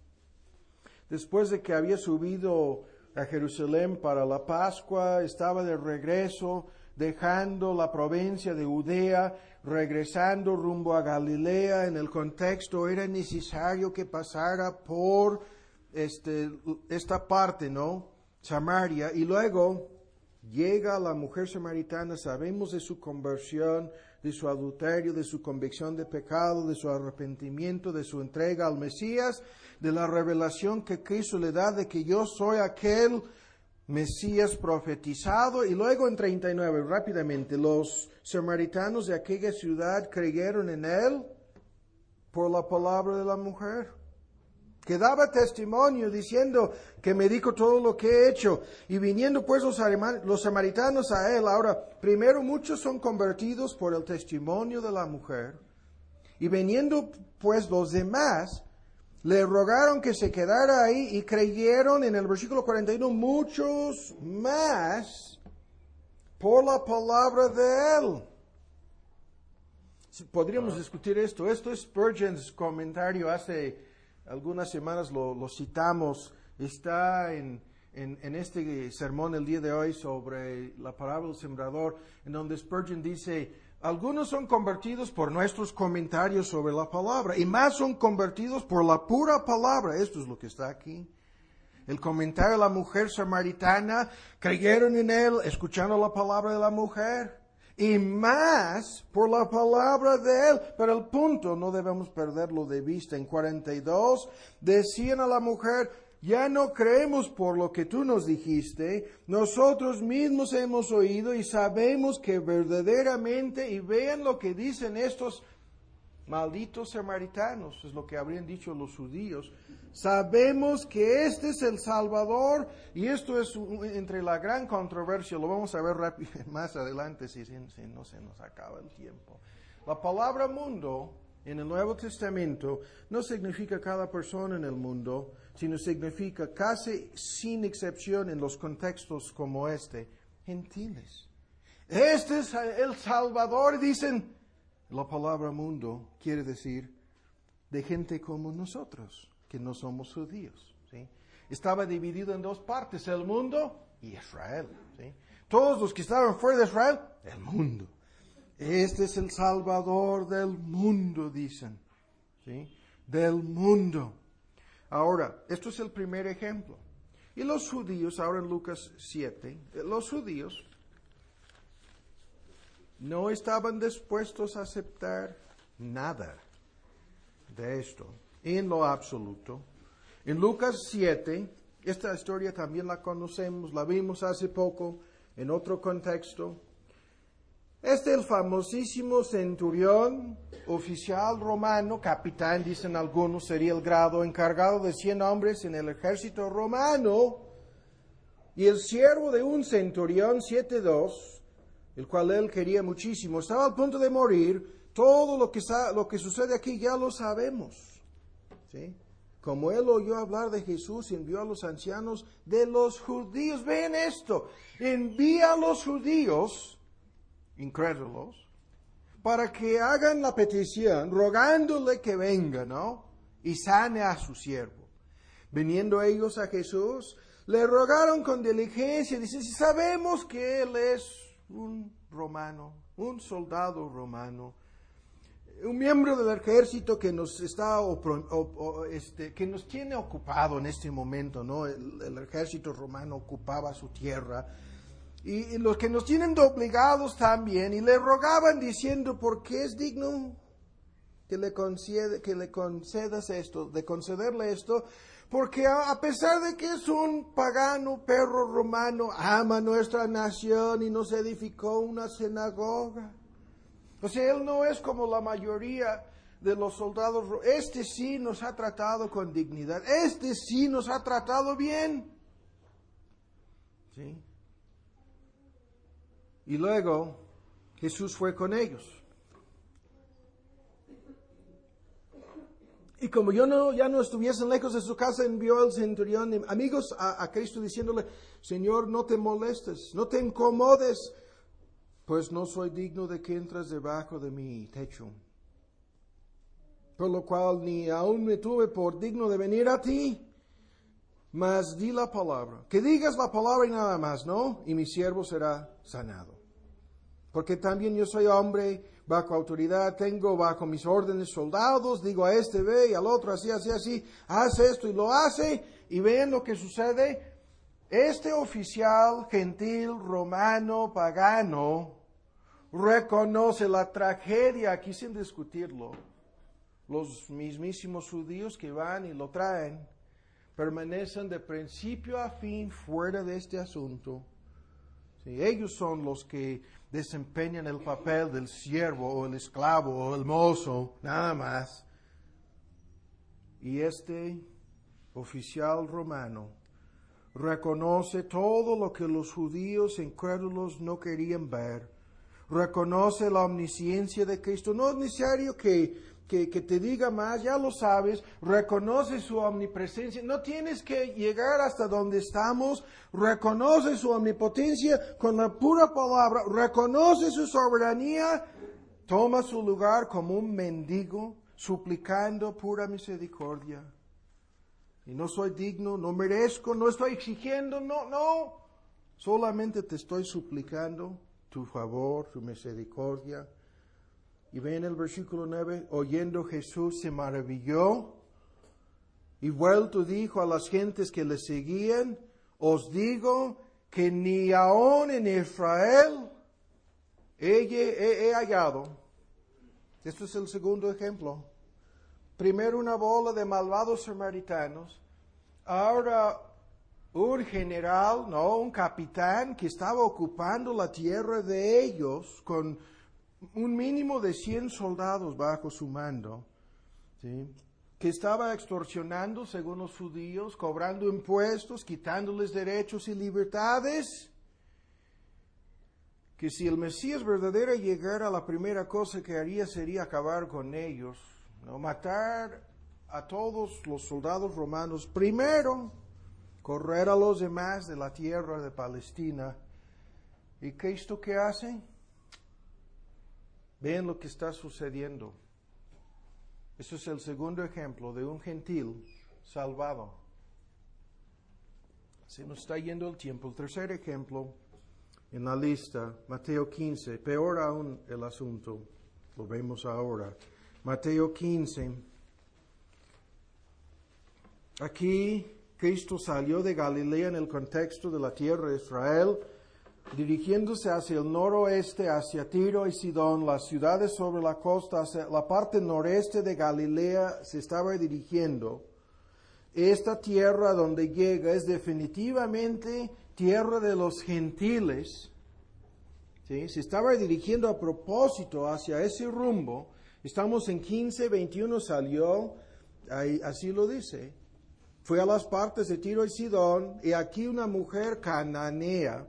después de que había subido a Jerusalén para la Pascua, estaba de regreso, dejando la provincia de Judea, regresando rumbo a Galilea. En el contexto era necesario que pasara por esta parte, ¿no?, Samaria, y luego llega la mujer samaritana. Sabemos de su conversión, de su adulterio, de su convicción de pecado, de su arrepentimiento, de su entrega al Mesías, de la revelación que Cristo le da de que yo soy aquel Mesías profetizado. Y luego en 39, rápidamente, los samaritanos de aquella ciudad creyeron en él por la palabra de la mujer, que daba testimonio diciendo que me dijo todo lo que he hecho. Y viniendo pues los samaritanos a él, ahora primero muchos son convertidos por el testimonio de la mujer, y viniendo pues los demás le rogaron que se quedara ahí y creyeron en el versículo 41 muchos más por la palabra de él. Podríamos discutir esto. Esto es Spurgeon's comentario. Hace algunas semanas lo citamos. Está en este sermón el día de hoy sobre la parábola del sembrador, en donde Spurgeon dice, algunos son convertidos por nuestros comentarios sobre la palabra, y más son convertidos por la pura palabra. Esto es lo que está aquí. El comentario de la mujer samaritana, creyeron en él, escuchando la palabra de la mujer, y más por la palabra de él. Pero el punto, no debemos perderlo de vista. En 42, decían a la mujer, ya no creemos por lo que tú nos dijiste, nosotros mismos hemos oído y sabemos que verdaderamente, y vean lo que dicen estos malditos samaritanos, es lo que habrían dicho los judíos, sabemos que este es el Salvador, y esto es entre la gran controversia, lo vamos a ver rápido más adelante si no se nos acaba el tiempo. La palabra mundo en el Nuevo Testamento no significa cada persona en el mundo, sino significa casi sin excepción en los contextos como este, gentiles. Este es el Salvador, dicen. La palabra mundo quiere decir de gente como nosotros, que no somos judíos. ¿Sí? Estaba dividido en dos partes, el mundo y Israel. ¿Sí? Todos los que estaban fuera de Israel, el mundo. Este es el Salvador del mundo, dicen. ¿Sí? Del mundo. Ahora, esto es el primer ejemplo. Y los judíos, ahora en Lucas 7, los judíos no estaban dispuestos a aceptar nada de esto, en lo absoluto. En Lucas 7, esta historia también la conocemos, la vimos hace poco en otro contexto. El famosísimo centurión, oficial romano, capitán, dicen algunos, sería el grado, encargado de 100 hombres en el ejército romano, y el siervo de un centurión, 7:2, el cual él quería muchísimo, estaba al punto de morir. Todo lo que sucede aquí ya lo sabemos. ¿Sí? Como él oyó hablar de Jesús, envió a los ancianos de los judíos. Ven esto, envía a los judíos incrédulos para que hagan la petición, rogándole que venga, ¿no? Y sane a su siervo. Viniendo ellos a Jesús, le rogaron con diligencia, dice, si sabemos que él es un romano, un soldado romano, un miembro del ejército que nos está que nos tiene ocupado en este momento, ¿no? El ejército romano ocupaba su tierra, y los que nos tienen obligados también, y le rogaban diciendo, ¿por qué es digno que le concedas esto, de concederle esto? Porque a pesar de que es un pagano, perro romano, ama nuestra nación y nos edificó una sinagoga. O sea, él no es como la mayoría de los soldados. Este sí nos ha tratado con dignidad. Este sí nos ha tratado bien. ¿Sí? Y luego Jesús fue con ellos. Y como ya no estuviesen lejos de su casa, envió al centurión amigos a Cristo diciéndole, Señor, no te molestes, no te incomodes, pues no soy digno de que entres debajo de mi techo. Por lo cual ni aún me tuve por digno de venir a ti, mas di la palabra. Que digas la palabra y nada más, ¿no? Y mi siervo será sanado. Porque también yo soy hombre bajo autoridad, tengo bajo mis órdenes soldados, digo a este ve y al otro así, hace esto y lo hace, y ven lo que sucede. Este oficial gentil, romano, pagano, reconoce la tragedia aquí sin discutirlo. Los mismísimos judíos que van y lo traen, permanecen de principio a fin fuera de este asunto. Sí, ellos son los que desempeñan el papel del siervo o el esclavo o el mozo, nada más. Y este oficial romano reconoce todo lo que los judíos incrédulos no querían ver. Reconoce la omnisciencia de Cristo. No es necesario que que te diga más, ya lo sabes, reconoce su omnipresencia, no tienes que llegar hasta donde estamos, reconoce su omnipotencia con la pura palabra, reconoce su soberanía, toma su lugar como un mendigo, suplicando pura misericordia. Y no soy digno, no merezco, no estoy exigiendo, no, solamente te estoy suplicando tu favor, tu misericordia. Y ven el versículo 9, oyendo Jesús se maravilló y vuelto dijo a las gentes que le seguían, os digo que ni aun en Israel he hallado. Este es el segundo ejemplo. Primero una bola de malvados samaritanos, ahora un general, un capitán que estaba ocupando la tierra de ellos con un mínimo de 100 soldados bajo su mando, ¿sí? Que estaba extorsionando, según los judíos, cobrando impuestos, quitándoles derechos y libertades. Que si el Mesías verdadero llegara, la primera cosa que haría sería acabar con ellos, ¿no? Matar a todos los soldados romanos primero, correr a los demás de la tierra de Palestina. ¿Y Cristo qué hace? Ven lo que está sucediendo. Ese es el segundo ejemplo de un gentil salvado. Se nos está yendo el tiempo. El tercer ejemplo en la lista, Mateo 15. Peor aún el asunto. Lo vemos ahora. Mateo 15. Aquí Cristo salió de Galilea en el contexto de la tierra de Israel, dirigiéndose hacia el noroeste, hacia Tiro y Sidón, las ciudades sobre la costa, hacia la parte noreste de Galilea se estaba dirigiendo. Esta tierra donde llega es definitivamente tierra de los gentiles. ¿Sí? Se estaba dirigiendo a propósito hacia ese rumbo. Estamos en 15:21, salió, ahí, así lo dice. Fue a las partes de Tiro y Sidón, y aquí una mujer cananea,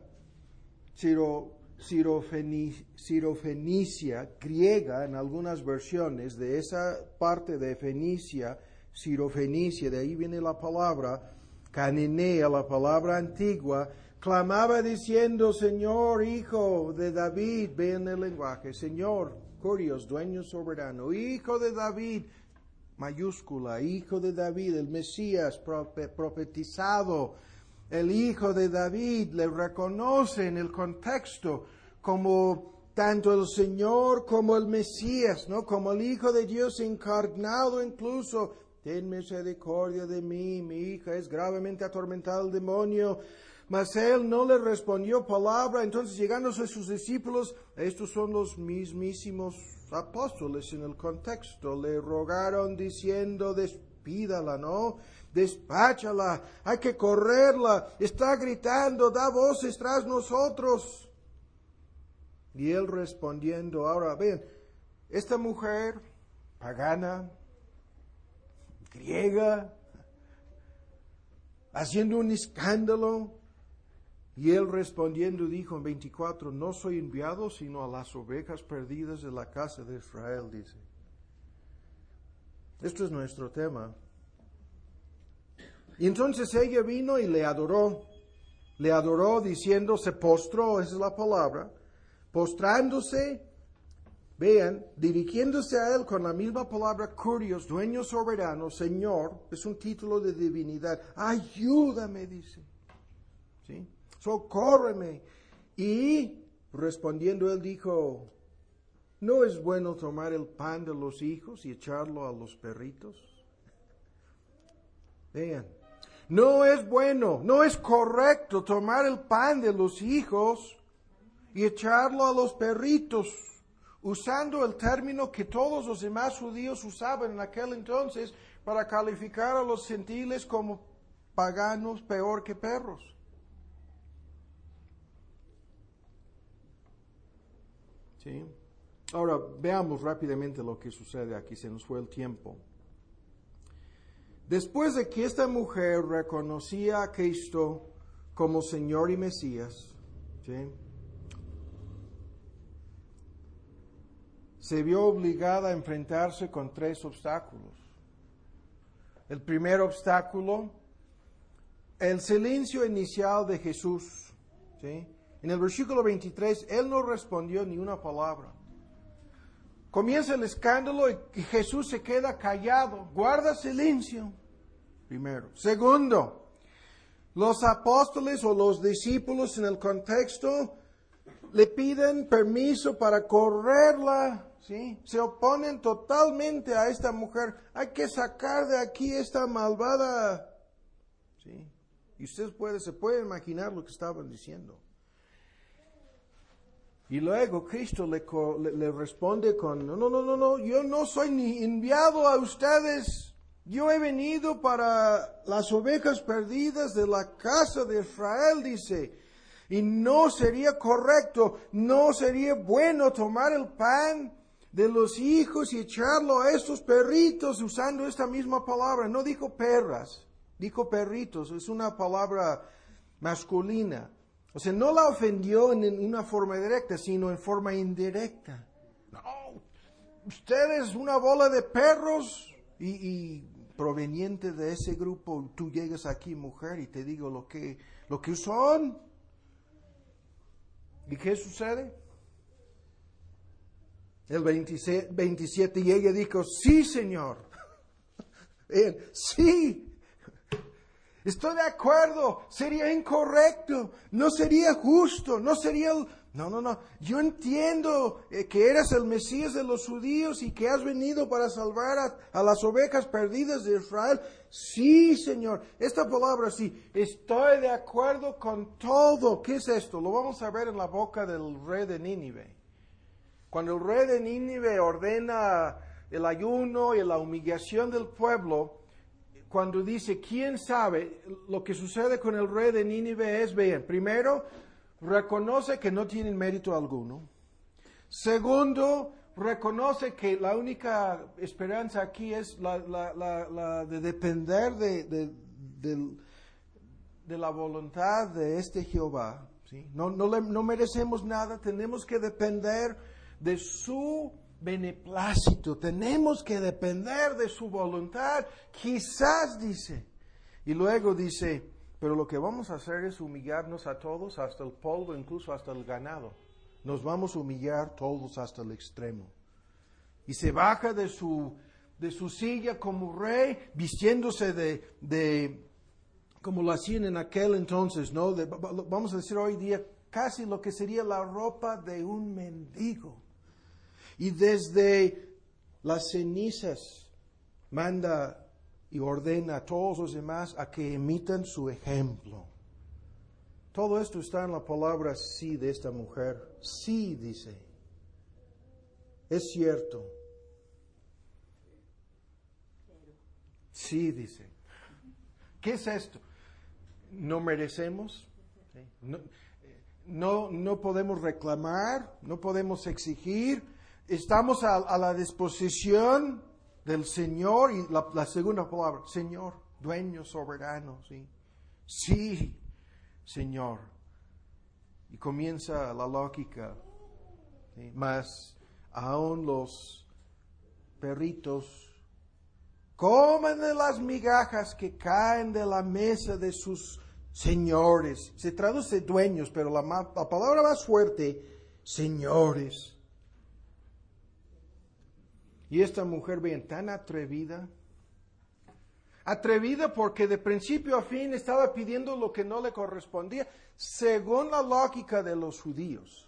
sirofenicia, griega en algunas versiones, de esa parte de Fenicia, sirofenicia, de ahí viene la palabra, cananea, la palabra antigua, clamaba diciendo, Señor, Hijo de David, vean el lenguaje, Señor, Curios, dueño soberano, Hijo de David, mayúscula, Hijo de David, el Mesías profetizado, el Hijo de David, le reconoce en el contexto como tanto el Señor como el Mesías, ¿no? Como el Hijo de Dios encarnado incluso. Ten misericordia de mí, mi hija es gravemente atormentada del demonio. Mas él no le respondió palabra. Entonces, llegándose a sus discípulos, estos son los mismísimos apóstoles en el contexto, le rogaron diciendo, despídala, ¿no? Despáchala, hay que correrla, está gritando, da voces tras nosotros. Y él respondiendo, ahora ven, esta mujer pagana, griega, haciendo un escándalo, y él respondiendo dijo en 24, no soy enviado sino a las ovejas perdidas de la casa de Israel, dice. Esto es nuestro tema. Y entonces ella vino y le adoró diciendo, se postró, esa es la palabra, postrándose, vean, dirigiéndose a él con la misma palabra, Curios, dueño soberano, Señor, es un título de divinidad, ayúdame, dice, ¿sí? Socórreme. Y respondiendo él dijo, ¿no es bueno tomar el pan de los hijos y echarlo a los perritos? Vean, no es bueno, no es correcto tomar el pan de los hijos y echarlo a los perritos, usando el término que todos los demás judíos usaban en aquel entonces para calificar a los gentiles como paganos peor que perros. ¿Sí? Ahora veamos rápidamente lo que sucede aquí, se nos fue el tiempo. Después de que esta mujer reconocía a Cristo como Señor y Mesías, ¿sí? se vio obligada a enfrentarse con 3 obstáculos. El primer obstáculo, el silencio inicial de Jesús. ¿Sí? En el versículo 23, Él no respondió ni una palabra. Comienza el escándalo y Jesús se queda callado, guarda silencio. Primero. Segundo, los apóstoles o los discípulos en el contexto le piden permiso para correrla, ¿sí? Se oponen totalmente a esta mujer. Hay que sacar de aquí esta malvada, ¿sí? Y usted se puede imaginar lo que estaban diciendo. Y luego Cristo le responde con, no, yo no soy ni enviado a ustedes. Yo he venido para las ovejas perdidas de la casa de Israel, dice. Y no sería correcto, no sería bueno tomar el pan de los hijos y echarlo a estos perritos usando esta misma palabra. No dijo perras, dijo perritos, es una palabra masculina. O sea, no la ofendió en una forma directa, sino en forma indirecta. No, usted es una bola de perros y proveniente de ese grupo, tú llegas aquí, mujer, y te digo lo que son. ¿Y qué sucede? El 27, y ella dijo, sí, Señor. Él, sí. Estoy de acuerdo, sería incorrecto, no sería justo, no sería... No, yo entiendo que eres el Mesías de los judíos y que has venido para salvar a las ovejas perdidas de Israel. Sí, Señor, esta palabra sí, estoy de acuerdo con todo. ¿Qué es esto? Lo vamos a ver en la boca del rey de Nínive. Cuando el rey de Nínive ordena el ayuno y la humillación del pueblo, cuando dice, ¿quién sabe? Lo que sucede con el rey de Nínive es, vean, primero, reconoce que no tienen mérito alguno. Segundo, reconoce que la única esperanza aquí es la de depender de la voluntad de este Jehová. ¿Sí? No merecemos nada, tenemos que depender de su beneplácito, tenemos que depender de su voluntad, quizás dice. Y luego dice, pero lo que vamos a hacer es humillarnos a todos, hasta el polvo, incluso hasta el ganado. Nos vamos a humillar todos hasta el extremo. Y se baja de su silla como rey, vistiéndose de como lo hacían en aquel entonces, ¿no? Vamos a decir hoy día, casi lo que sería la ropa de un mendigo. Y desde las cenizas manda y ordena a todos los demás a que imitan su ejemplo. Todo esto está en la palabra sí de esta mujer. Sí, dice. Es cierto. Sí, dice. ¿Qué es esto? No merecemos. No podemos reclamar, no podemos exigir. Estamos a la disposición del Señor, y la segunda palabra, Señor, dueño, soberano, ¿sí? Sí, Señor. Y comienza la lógica, ¿sí? Mas aún los perritos comen de las migajas que caen de la mesa de sus señores. Se traduce dueños, pero la palabra más fuerte, señores. Y esta mujer, vean, tan atrevida. Atrevida porque de principio a fin estaba pidiendo lo que no le correspondía, según la lógica de los judíos.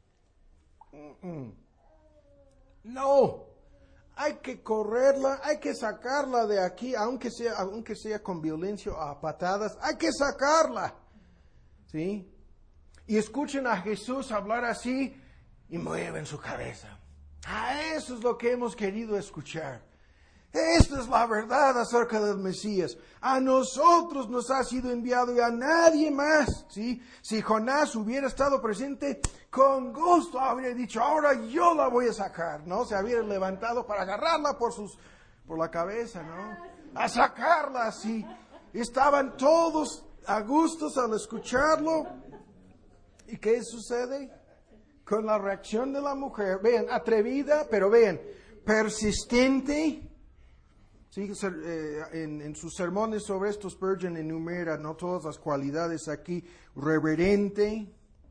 No, hay que correrla, hay que sacarla de aquí, aunque sea con violencia o a patadas, hay que sacarla. ¿Sí? Y escuchen a Jesús hablar así y mueven su cabeza. Eso es lo que hemos querido escuchar. Esta es la verdad acerca del Mesías. A nosotros nos ha sido enviado y a nadie más. ¿Sí? Si Jonás hubiera estado presente, con gusto habría dicho, ahora yo la voy a sacar, ¿no? Se había levantado para agarrarla por la cabeza, ¿no? A sacarla así. Estaban todos a gustos al escucharlo. ¿Y qué sucede? con la reacción de la mujer. Vean, atrevida, pero vean, persistente. Sí, en sus sermones sobre esto Spurgeon enumera, no todas las cualidades aquí. Reverente.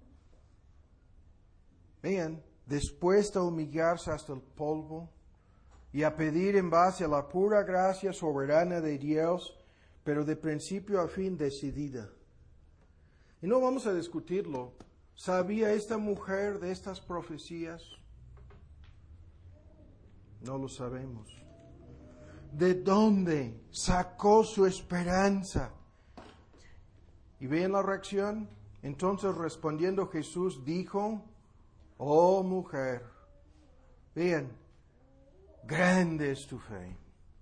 Vean, dispuesta a humillarse hasta el polvo y a pedir en base a la pura gracia soberana de Dios, pero de principio a fin decidida. Y no vamos a discutirlo. ¿Sabía esta mujer de estas profecías? No lo sabemos. ¿De dónde sacó su esperanza? Y vean la reacción. Entonces respondiendo Jesús dijo, oh mujer, vean, grande es tu fe.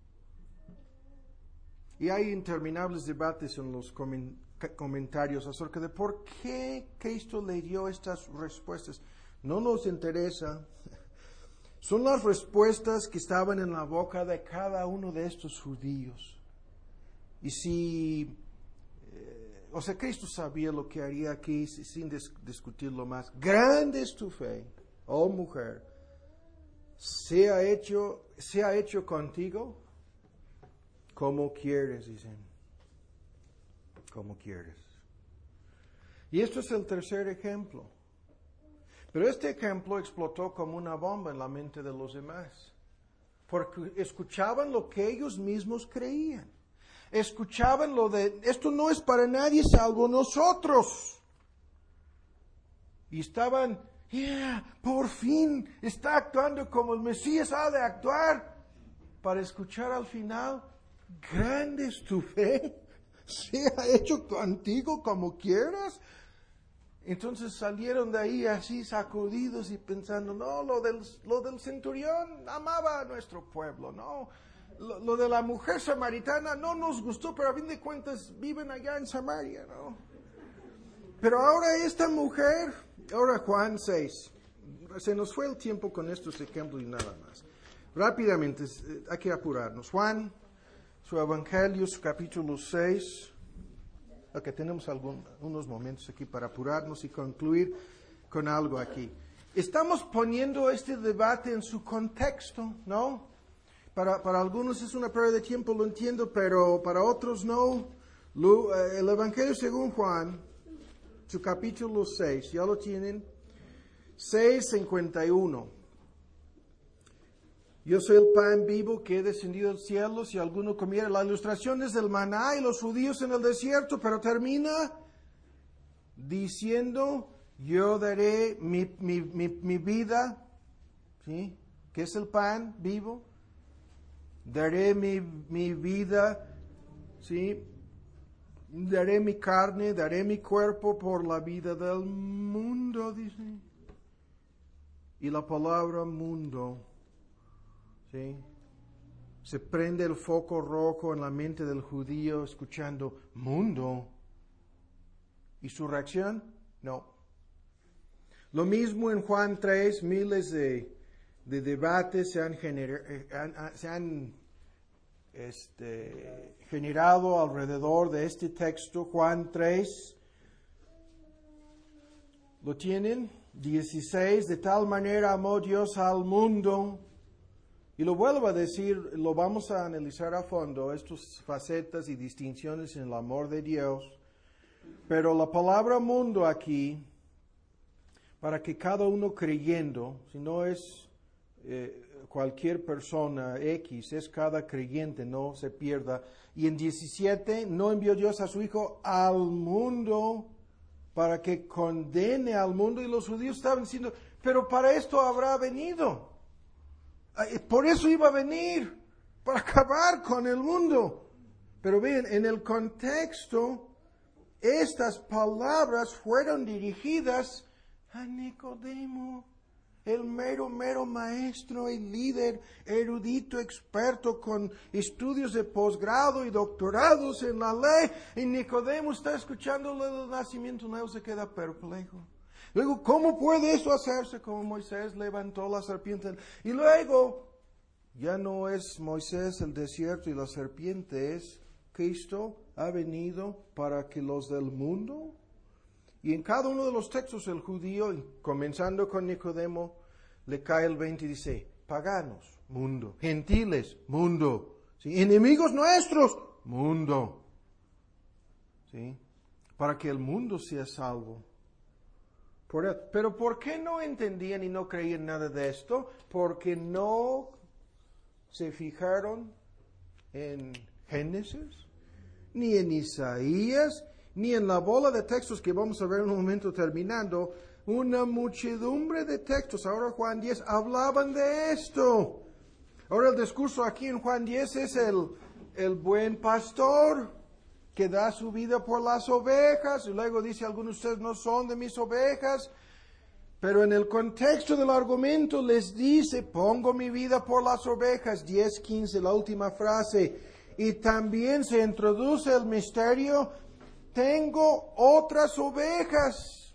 Y hay interminables debates en los comentarios acerca de por qué Cristo le dio estas respuestas. No nos interesa. Son las respuestas que estaban en la boca de cada uno de estos judíos. Y si, Cristo sabía lo que haría aquí sin discutirlo más. Grande es tu fe, oh mujer. Se ha hecho contigo como quieres, dicen. Como quieres. Y esto es el tercer ejemplo. Pero este ejemplo explotó como una bomba en la mente de los demás, porque escuchaban lo que ellos mismos creían. Escuchaban lo de, esto no es para nadie salvo nosotros. Y estaban, por fin está actuando como el Mesías ha de actuar. Para escuchar al final, grande es tu fe, se ha hecho contigo como quieras. Entonces salieron de ahí así sacudidos y pensando, no, lo del centurión amaba a nuestro pueblo, no, lo de la mujer samaritana no nos gustó, pero a fin de cuentas viven allá en Samaria, ¿no? Pero ahora esta mujer, ahora Juan 6, se nos fue el tiempo con estos ejemplos y nada más. Rápidamente, hay que apurarnos. Juan, su Evangelio, su capítulo 6. Ok, tenemos unos momentos aquí para apurarnos y concluir con algo aquí. Estamos poniendo este debate en su contexto, ¿no? Para algunos es una pérdida de tiempo, lo entiendo, pero para otros no. El Evangelio según Juan, su capítulo 6, ¿ya lo tienen? 6:51. Yo soy el pan vivo que he descendido del cielo, si alguno comiera. La ilustración es del maná y los judíos en el desierto, pero termina diciendo, yo daré mi vida, ¿sí? ¿Qué es el pan vivo? Daré mi vida, ¿sí? Daré mi carne, daré mi cuerpo por la vida del mundo, dice. Y la palabra mundo, ¿sí? Se prende el foco rojo en la mente del judío escuchando mundo. ¿Y su reacción? No. Lo mismo en Juan 3, miles de debates se han generado alrededor de este texto. Juan 3, ¿lo tienen? 16, de tal manera amó Dios al mundo. Y lo vuelvo a decir, lo vamos a analizar a fondo, estas facetas y distinciones en el amor de Dios. Pero la palabra mundo aquí, para que cada uno creyendo, si no es cualquier persona X, es cada creyente, no se pierda. Y en 17, no envió Dios a su Hijo al mundo para que condene al mundo. Y los judíos estaban diciendo, pero para esto habrá venido. Por eso iba a venir, para acabar con el mundo. Pero vean, en el contexto, estas palabras fueron dirigidas a Nicodemo, el mero maestro y líder, erudito, experto con estudios de posgrado y doctorados en la ley. Y Nicodemo está escuchando lo del nacimiento nuevo, se queda perplejo. Luego, ¿cómo puede eso hacerse? Como Moisés levantó la serpiente. Y luego, ya no es Moisés el desierto y la serpiente, es Cristo ha venido para que los del mundo. Y en cada uno de los textos el judío, comenzando con Nicodemo, le cae el 20 y dice, paganos, mundo, gentiles, mundo, ¿sí? Enemigos nuestros, mundo, ¿sí? Para que el mundo sea salvo. Pero ¿por qué no entendían y no creían nada de esto? Porque no se fijaron en Génesis, ni en Isaías, ni en la bola de textos que vamos a ver en un momento terminando. Una muchedumbre de textos, ahora Juan 10, hablaban de esto. Ahora el discurso aquí en Juan 10 es el buen pastor que da su vida por las ovejas, y luego dice, algunos de ustedes no son de mis ovejas, pero en el contexto del argumento les dice, pongo mi vida por las ovejas, 10:15, la última frase, y también se introduce el misterio, tengo otras ovejas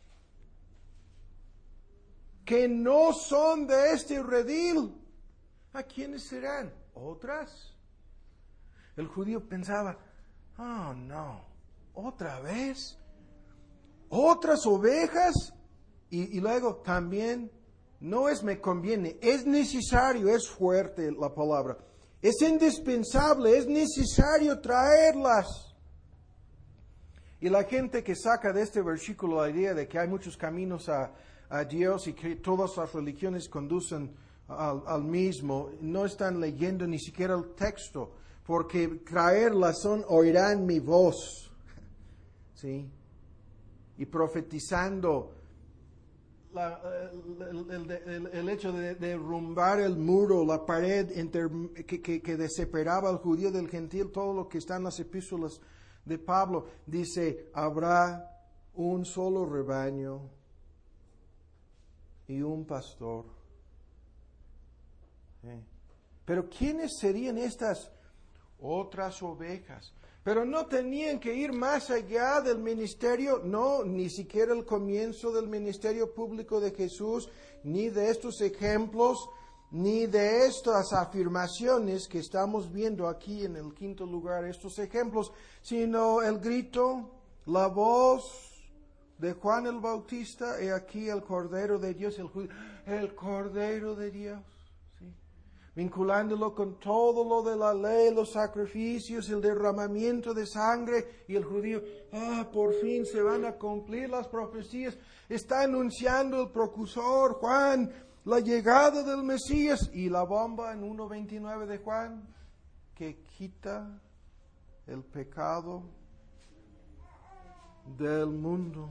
que no son de este redil. ¿A quiénes serán? ¿Otras? El judío pensaba, oh no, ¿otra vez? ¿Otras ovejas? Y luego también, no es me conviene, es necesario, es fuerte la palabra, es indispensable, es necesario traerlas. Y la gente que saca de este versículo la idea de que hay muchos caminos a Dios y que todas las religiones conducen al mismo, no están leyendo ni siquiera el texto, porque traerlas son, oirán mi voz, ¿sí? Y profetizando el hecho de derrumbar el muro, la pared que separaba al judío del gentil, todo lo que está en las epístolas de Pablo, dice, habrá un solo rebaño y un pastor. Pero ¿quiénes serían estas otras ovejas? Pero no tenían que ir más allá del ministerio, no, ni siquiera el comienzo del ministerio público de Jesús, ni de estos ejemplos, ni de estas afirmaciones que estamos viendo aquí en el quinto lugar, estos ejemplos, sino el grito, la voz de Juan el Bautista, he aquí el Cordero de Dios, el Cordero de Dios. Vinculándolo con todo lo de la ley, los sacrificios, el derramamiento de sangre, y el judío, por fin se van a cumplir las profecías. Está anunciando el precursor Juan la llegada del Mesías, y la bomba en 1:29 de Juan, que quita el pecado del mundo.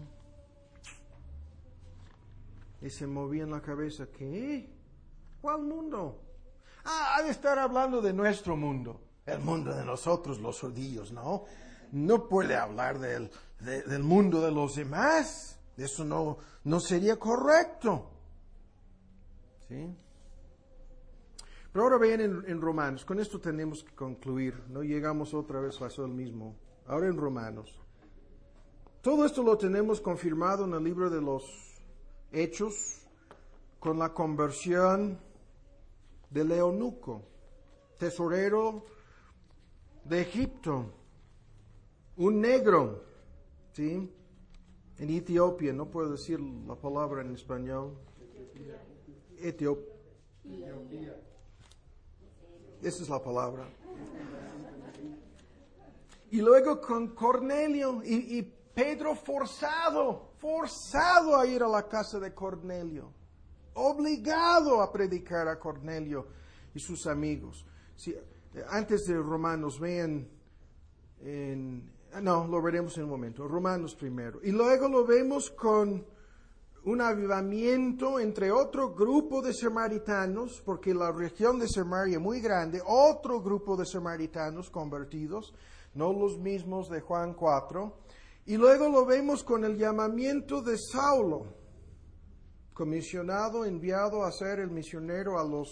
Y se movía en la cabeza, ¿qué? ¿Cuál mundo? Ha de estar hablando de nuestro mundo, el mundo de nosotros, los judíos, ¿no? No puede hablar del mundo de los demás. Eso no sería correcto. ¿Sí? Pero ahora vean en Romanos, con esto tenemos que concluir, no llegamos otra vez a el mismo. Ahora en Romanos. Todo esto lo tenemos confirmado en el libro de los Hechos, con la conversión del eunuco, tesorero de Egipto, un negro, ¿sí? En Etiopía, no puedo decir la palabra en español. Etiopía. Esa es la palabra. Y luego con Cornelio y Pedro forzado a ir a la casa de Cornelio. Obligado a predicar a Cornelio y sus amigos. Sí, antes de Romanos, vean, lo veremos en un momento, Romanos primero. Y luego lo vemos con un avivamiento entre otro grupo de samaritanos, porque la región de Samaria es muy grande, otro grupo de samaritanos convertidos, no los mismos de Juan 4. Y luego lo vemos con el llamamiento de Saulo, comisionado, enviado a ser el misionero a los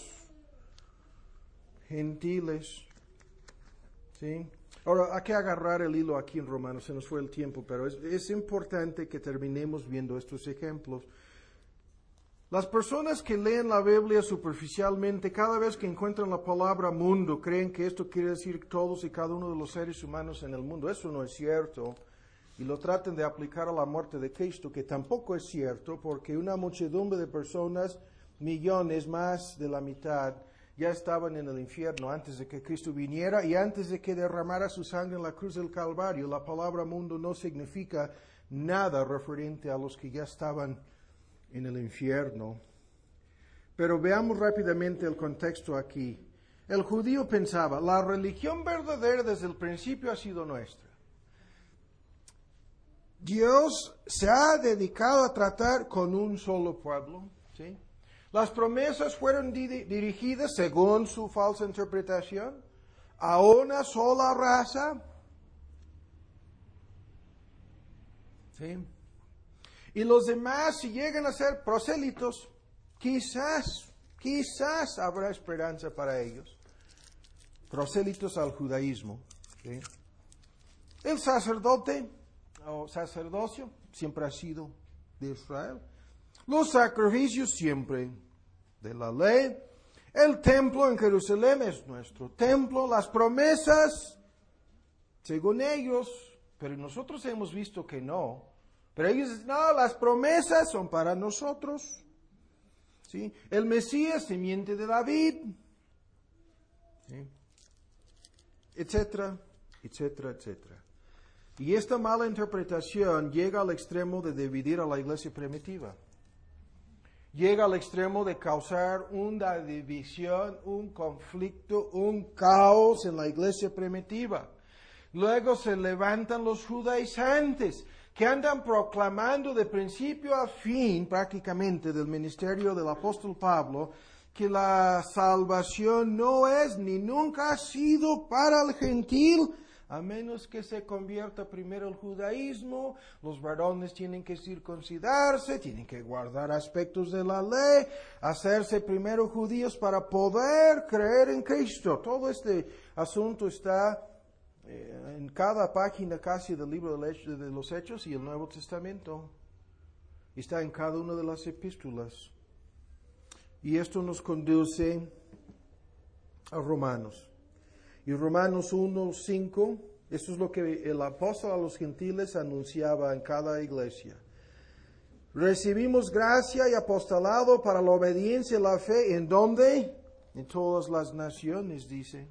gentiles. ¿Sí? Ahora, hay que agarrar el hilo aquí en Romanos, se nos fue el tiempo, pero es importante que terminemos viendo estos ejemplos. Las personas que leen la Biblia superficialmente, cada vez que encuentran la palabra mundo, creen que esto quiere decir todos y cada uno de los seres humanos en el mundo. Eso no es cierto. y lo traten de aplicar a la muerte de Cristo, que tampoco es cierto, porque una muchedumbre de personas, millones, más de la mitad, ya estaban en el infierno antes de que Cristo viniera y antes de que derramara su sangre en la cruz del Calvario. La palabra mundo no significa nada referente a los que ya estaban en el infierno. Pero veamos rápidamente el contexto aquí. El judío pensaba, la religión verdadera desde el principio ha sido nuestra. Dios se ha dedicado a tratar con un solo pueblo, ¿sí? Las promesas fueron dirigidas, según su falsa interpretación, a una sola raza, ¿sí? Y los demás, si llegan a ser prosélitos, quizás habrá esperanza para ellos. Prosélitos al judaísmo, ¿sí? El sacerdote o sacerdocio siempre ha sido de Israel. Los sacrificios siempre de la ley. El templo en Jerusalén es nuestro templo. Las promesas, según ellos, pero nosotros hemos visto que no. Pero ellos dicen, no, las promesas son para nosotros. ¿Sí? El Mesías, simiente de David. ¿Sí? Etcétera, etcétera, etcétera. Y esta mala interpretación llega al extremo de dividir a la iglesia primitiva. Llega al extremo de causar una división, un conflicto, un caos en la iglesia primitiva. Luego se levantan los judaizantes que andan proclamando de principio a fin prácticamente del ministerio del apóstol Pablo que la salvación no es ni nunca ha sido para el gentil, a menos que se convierta primero el judaísmo. Los varones tienen que circuncidarse, tienen que guardar aspectos de la ley, hacerse primero judíos para poder creer en Cristo. Todo este asunto está en cada página casi del libro de los Hechos y el Nuevo Testamento. Está en cada una de las epístolas. Y esto nos conduce a Romanos. Y Romanos 1:5, esto es lo que el apóstol a los gentiles anunciaba en cada iglesia. Recibimos gracia y apostolado para la obediencia y la fe. ¿En dónde? En todas las naciones, dice.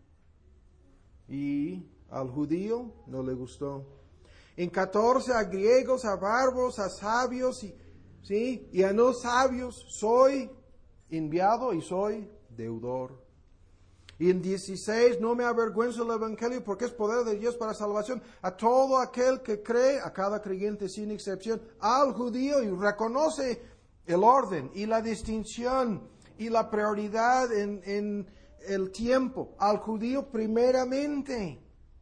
Y al judío no le gustó. En 14 a griegos, a bárbaros, a sabios, ¿sí? Y a no sabios, soy enviado y soy deudor. Y en 16, no me avergüenzo del evangelio porque es poder de Dios para salvación a todo aquel que cree, a cada creyente sin excepción, al judío, y reconoce el orden y la distinción y la prioridad en el tiempo. Al judío primeramente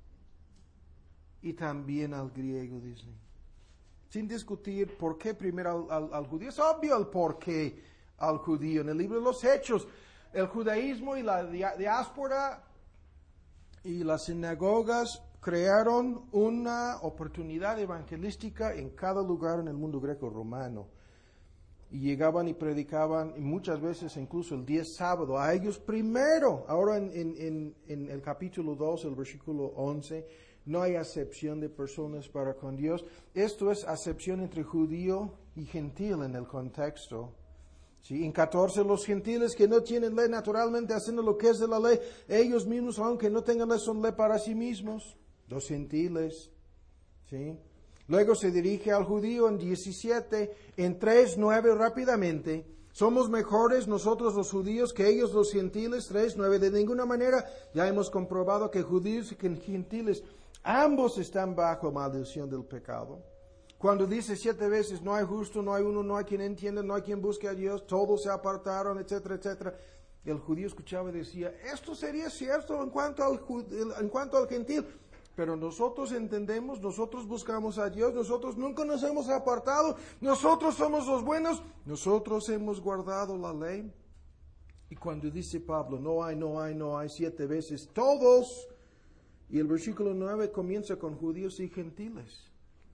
y también al griego, dice. Sin discutir por qué primero al judío. Es obvio el por qué al judío. En el libro de los Hechos, el judaísmo y la diáspora y las sinagogas crearon una oportunidad evangelística en cada lugar en el mundo greco-romano. Y llegaban y predicaban, y muchas veces incluso el día sábado, a ellos primero. Ahora en el capítulo 2, el versículo 11, no hay acepción de personas para con Dios. Esto es acepción entre judío y gentil en el contexto. Sí, en 14, los gentiles que no tienen ley naturalmente haciendo lo que es de la ley, ellos mismos, aunque no tengan ley, son ley para sí mismos. Los gentiles. ¿Sí? Luego se dirige al judío en 17, en 3:9 rápidamente. Somos mejores nosotros los judíos que ellos los gentiles. 3:9, de ninguna manera. Ya hemos comprobado que judíos y que gentiles, ambos están bajo maldición del pecado. Cuando dice 7 veces, no hay justo, no hay uno, no hay quien entienda, no hay quien busque a Dios, todos se apartaron, etcétera, etcétera. El judío escuchaba y decía, esto sería cierto en cuanto al gentil. Pero nosotros entendemos, nosotros buscamos a Dios, nosotros nunca nos hemos apartado, nosotros somos los buenos, nosotros hemos guardado la ley. Y cuando dice Pablo, no hay 7 veces, todos. Y el versículo 9 comienza con judíos y gentiles.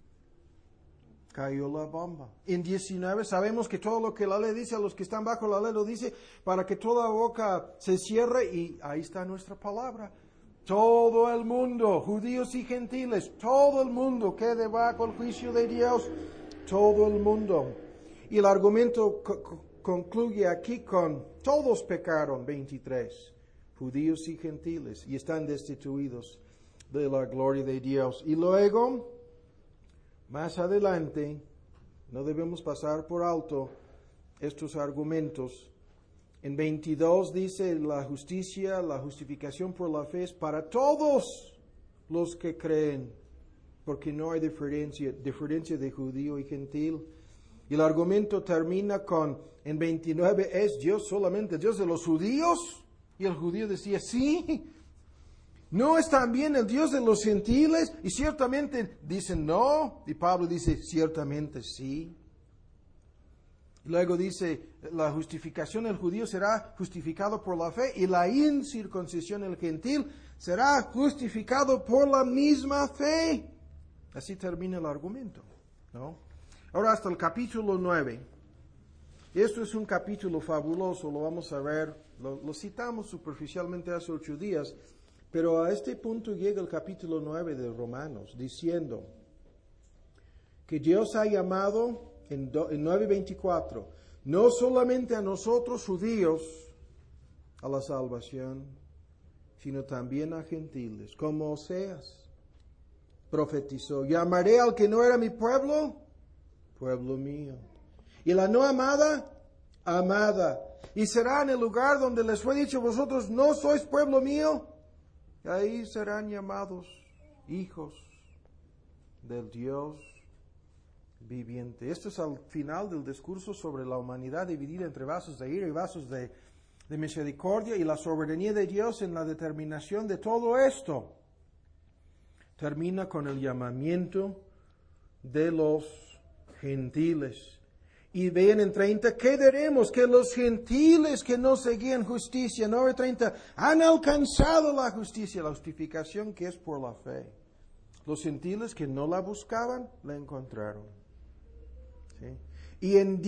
Cayó la bomba. En 19 sabemos que todo lo que la ley dice a los que están bajo la ley lo dice para que toda boca se cierre, y ahí está nuestra palabra. todo el mundo, judíos y gentiles, todo el mundo quede bajo el juicio de Dios, todo el mundo. Y el argumento concluye aquí con, todos pecaron, 23, judíos y gentiles, y están destituidos de la gloria de Dios. Y luego, más adelante, no debemos pasar por alto estos argumentos. En 22 dice la justificación por la fe es para todos los que creen, porque no hay diferencia de judío y gentil. Y el argumento termina con, en 29, ¿es Dios solamente Dios de los judíos? Y el judío decía, sí. ¿No es también el Dios de los gentiles? Y ciertamente dicen no. Y Pablo dice, ciertamente sí. Luego dice, la justificación del judío será justificado por la fe y la incircuncisión del gentil será justificado por la misma fe. Así termina el argumento, ¿no? Ahora hasta el capítulo 9. Esto es un capítulo fabuloso, lo vamos a ver, lo citamos superficialmente hace 8 días, pero a este punto llega el capítulo 9 de Romanos, diciendo que Dios ha llamado en 9:24, no solamente a nosotros judíos a la salvación, sino también a gentiles, como Oseas profetizó, llamaré al que no era mi pueblo, pueblo mío, y la no amada, amada, y será en el lugar donde les fue dicho, vosotros no sois pueblo mío, y ahí serán llamados hijos del Dios viviente. Esto es al final del discurso sobre la humanidad dividida entre vasos de ira y vasos de misericordia y la soberanía de Dios en la determinación de todo esto. Termina con el llamamiento de los gentiles. Y vean en 30, ¿qué diremos? Que los gentiles que no seguían justicia, 9:30, han alcanzado la justicia, la justificación que es por la fe. Los gentiles que no la buscaban, la encontraron. ¿Sí? Y en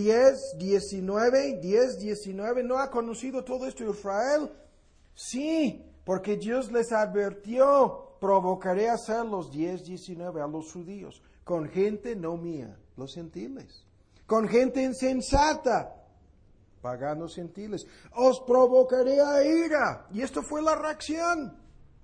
10:19, ¿no ha conocido todo esto Israel? Sí, porque Dios les advirtió, provocaré a hacerlos, 10:19, a los judíos, con gente no mía, los gentiles, con gente insensata, paganos gentiles, os provocaré a ira. Y esto fue la reacción.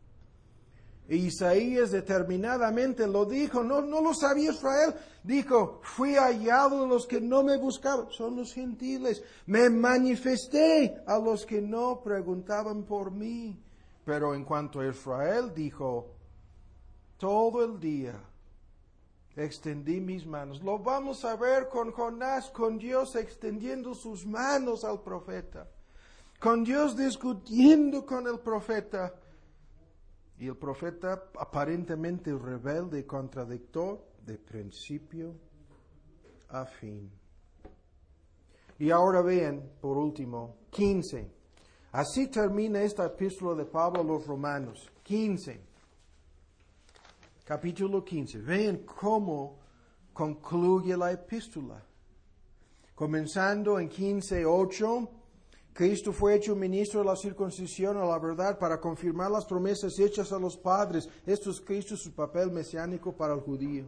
Isaías determinadamente lo dijo, no lo sabía Israel, dijo, fui hallado en los que no me buscaban, son los gentiles, me manifesté a los que no preguntaban por mí. Pero en cuanto a Israel, dijo, todo el día extendí mis manos. Lo vamos a ver con Jonás, con Dios extendiendo sus manos al profeta, con Dios discutiendo con el profeta. Y el profeta aparentemente rebelde y contradictor de principio a fin. Y ahora vean, por último, 15. Así termina esta epístola de Pablo a los Romanos. 15. Capítulo 15. Vean cómo concluye la epístola. Comenzando en 15:8. Cristo fue hecho ministro de la circuncisión a la verdad para confirmar las promesas hechas a los padres. Esto es Cristo, su papel mesiánico para el judío.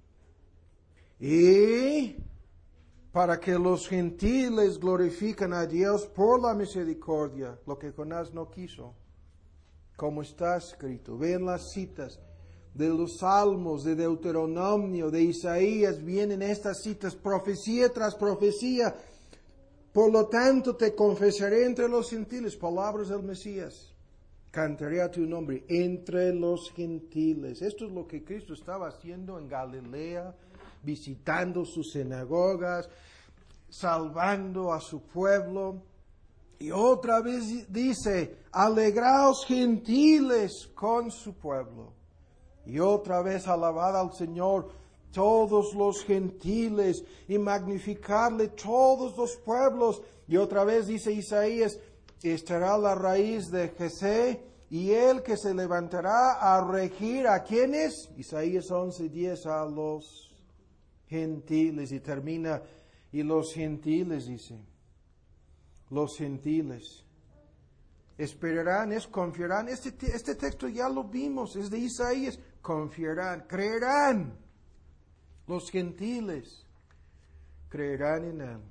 Y para que los gentiles glorifiquen a Dios por la misericordia, lo que Jonás no quiso. Como está escrito, vean las citas de los Salmos, de Deuteronomio, de Isaías, vienen estas citas, profecía tras profecía. Por lo tanto, te confesaré entre los gentiles, palabras del Mesías. Cantaré a tu nombre entre los gentiles. Esto es lo que Cristo estaba haciendo en Galilea, visitando sus sinagogas, salvando a su pueblo. Y otra vez dice, alegraos gentiles con su pueblo. Y otra vez alabad al Señor todos los gentiles y magnificarle todos los pueblos. Y otra vez dice Isaías, estará la raíz de Jesé y él que se levantará a regir a quienes, Isaías 11:10, a los gentiles. Y termina, y los gentiles dice, los gentiles esperarán, es confiarán. Este texto ya lo vimos, es de Isaías. Confiarán, creerán. Los gentiles creerán en Él.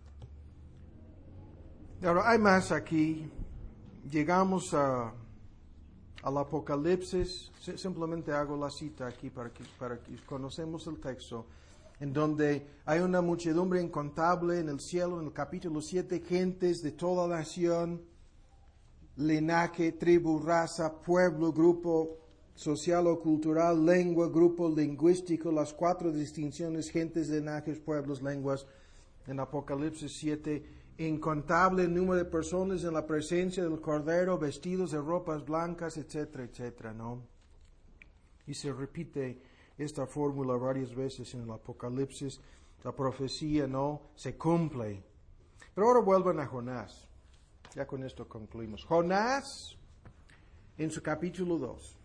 Ahora, hay más aquí. Llegamos al Apocalipsis. Simplemente hago la cita aquí para que conocemos el texto. En donde hay una muchedumbre incontable en el cielo, en el capítulo 7, gentes de toda nación, linaje, tribu, raza, pueblo, grupo social o cultural, lengua, grupo lingüístico, las 4 distinciones, gentes, linajes, pueblos, lenguas, en Apocalipsis 7, incontable número de personas en la presencia del Cordero, vestidos de ropas blancas, etcétera, etcétera, ¿no? Y se repite esta fórmula varias veces en el Apocalipsis. La profecía no se cumple. Pero ahora vuelvan a Jonás. Ya con esto concluimos. Jonás, en su capítulo 2.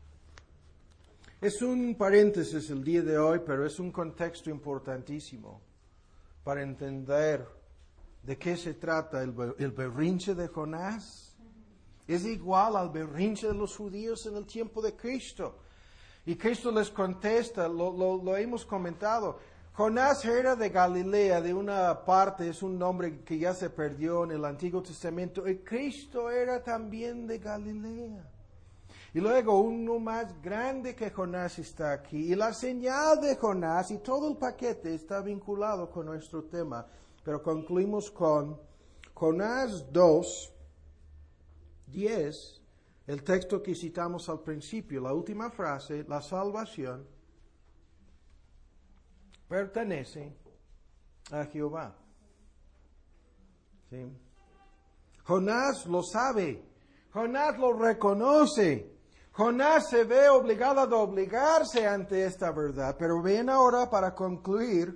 Es un paréntesis el día de hoy, pero es un contexto importantísimo para entender de qué se trata el berrinche de Jonás. Es igual al berrinche de los judíos en el tiempo de Cristo. Y Cristo les contesta, lo hemos comentado. Jonás era de Galilea, de una parte, es un nombre que ya se perdió en el Antiguo Testamento. Y Cristo era también de Galilea. Y luego uno más grande que Jonás está aquí. Y la señal de Jonás y todo el paquete está vinculado con nuestro tema. Pero concluimos con Jonás 2, 10. El texto que citamos al principio, la última frase, la salvación pertenece a Jehová. ¿Sí? Jonás lo sabe, Jonás lo reconoce, Jonás se ve obligado a doblegarse ante esta verdad. Pero ven ahora para concluir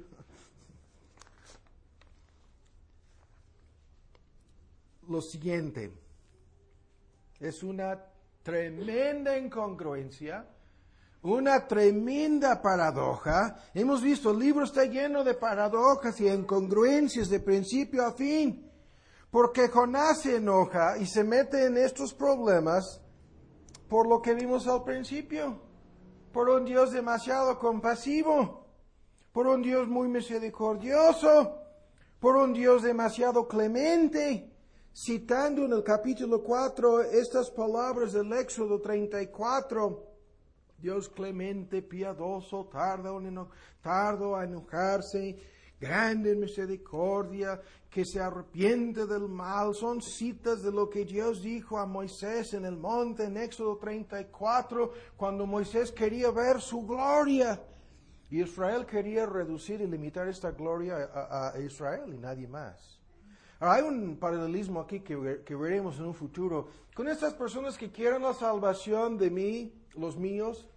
lo siguiente. Es una tremenda incongruencia, una tremenda paradoja. Hemos visto, el libro está lleno de paradojas y incongruencias de principio a fin. Porque Jonás se enoja y se mete en estos problemas por lo que vimos al principio. Por un Dios demasiado compasivo, por un Dios muy misericordioso, por un Dios demasiado clemente. Citando en el capítulo 4 estas palabras del Éxodo 34, Dios clemente, piadoso, tardo a enojarse, grande en misericordia, que se arrepiente del mal. Son citas de lo que Dios dijo a Moisés en el monte en Éxodo 34, cuando Moisés quería ver su gloria. Y Israel quería reducir y limitar esta gloria a Israel y nadie más. Ahora, hay un paralelismo aquí que veremos en un futuro con estas personas que quieren la salvación de mí, los míos,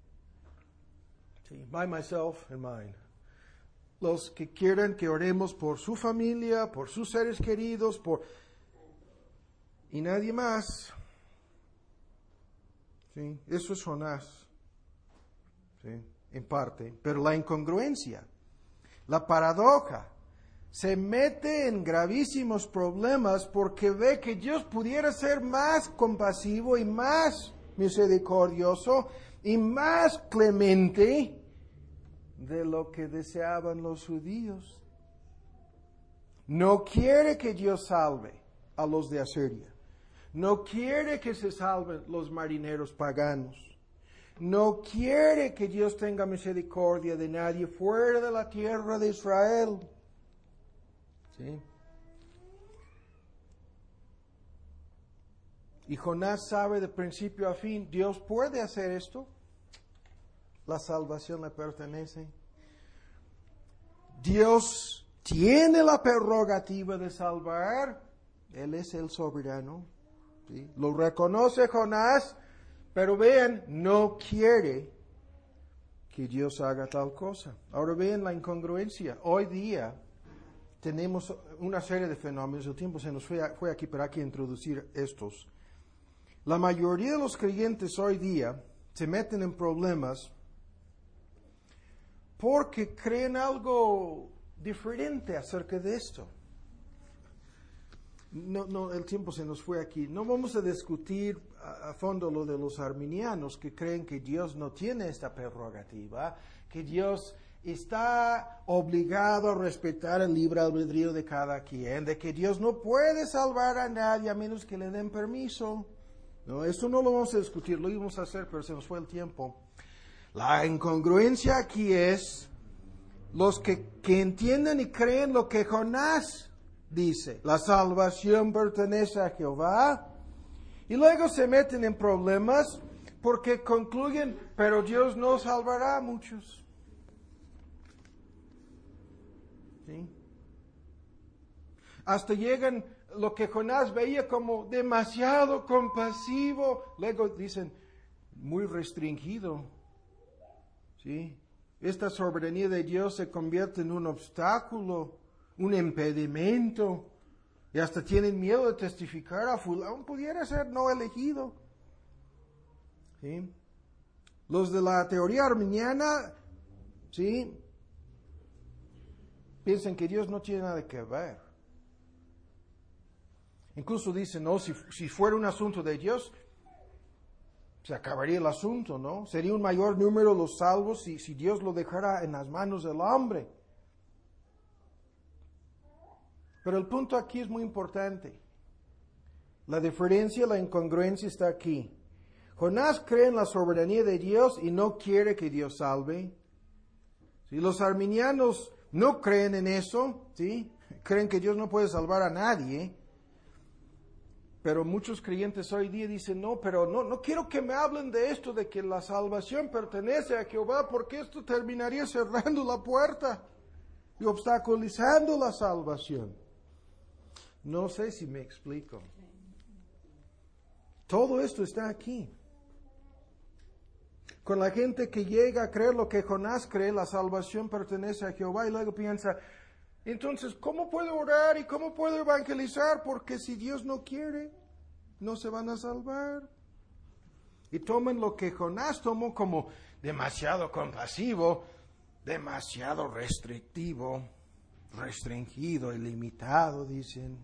sí, by myself and mine. Los que quieren que oremos por su familia, por sus seres queridos, y nadie más. Sí, eso es Jonás, sí, en parte. Pero la incongruencia, la paradoja, se mete en gravísimos problemas porque ve que Dios pudiera ser más compasivo y más misericordioso y más clemente de lo que deseaban los judíos. No quiere que Dios salve a los de Asiria. No quiere que se salven los marineros paganos. No quiere que Dios tenga misericordia de nadie fuera de la tierra de Israel. ¿Sí? Y Jonás sabe de principio a fin, Dios puede hacer esto. La salvación le pertenece. Dios tiene la prerrogativa de salvar. Él es el soberano. ¿Sí? Lo reconoce Jonás, pero vean, no quiere que Dios haga tal cosa. Ahora vean la incongruencia. Hoy día tenemos una serie de fenómenos. El tiempo se nos fue aquí, pero hay que introducir estos. La mayoría de los creyentes hoy día se meten en problemas porque creen algo diferente acerca de esto. no, el tiempo se nos fue aquí. No vamos a discutir a fondo lo de los arminianos que creen que Dios no tiene esta prerrogativa, que Dios está obligado a respetar el libre albedrío de cada quien, de que Dios no puede salvar a nadie a menos que le den permiso. No, eso no lo vamos a discutir, lo íbamos a hacer, pero se nos fue el tiempo. La incongruencia aquí es los que entienden y creen lo que Jonás dice. La salvación pertenece a Jehová. Y luego se meten en problemas porque concluyen, pero Dios no salvará a muchos. ¿Sí? Hasta llegan lo que Jonás veía como demasiado compasivo. Luego dicen, muy restringido. ¿Sí? Esta soberanía de Dios se convierte en un obstáculo, un impedimento. Y hasta tienen miedo de testificar a fulano. Pudiera ser no elegido. ¿Sí? Los de la teoría arminiana, ¿sí?, piensan que Dios no tiene nada que ver. Incluso dicen, no, si fuera un asunto de Dios, se acabaría el asunto, ¿no? Sería un mayor número los salvos si Dios lo dejara en las manos del hombre. Pero el punto aquí es muy importante. La diferencia, la incongruencia está aquí. Jonás cree en la soberanía de Dios y no quiere que Dios salve. ¿Sí? Los arminianos no creen en eso, ¿sí? Creen que Dios no puede salvar a nadie. Pero muchos creyentes hoy día dicen, no, pero no quiero que me hablen de esto, de que la salvación pertenece a Jehová, porque esto terminaría cerrando la puerta y obstaculizando la salvación. No sé si me explico. Todo esto está aquí. Con la gente que llega a creer lo que Jonás cree, la salvación pertenece a Jehová, y luego piensa, entonces, ¿cómo puedo orar y cómo puedo evangelizar? Porque si Dios no quiere, no se van a salvar. Y toman lo que Jonás tomó como demasiado compasivo, demasiado restrictivo, restringido y limitado, dicen.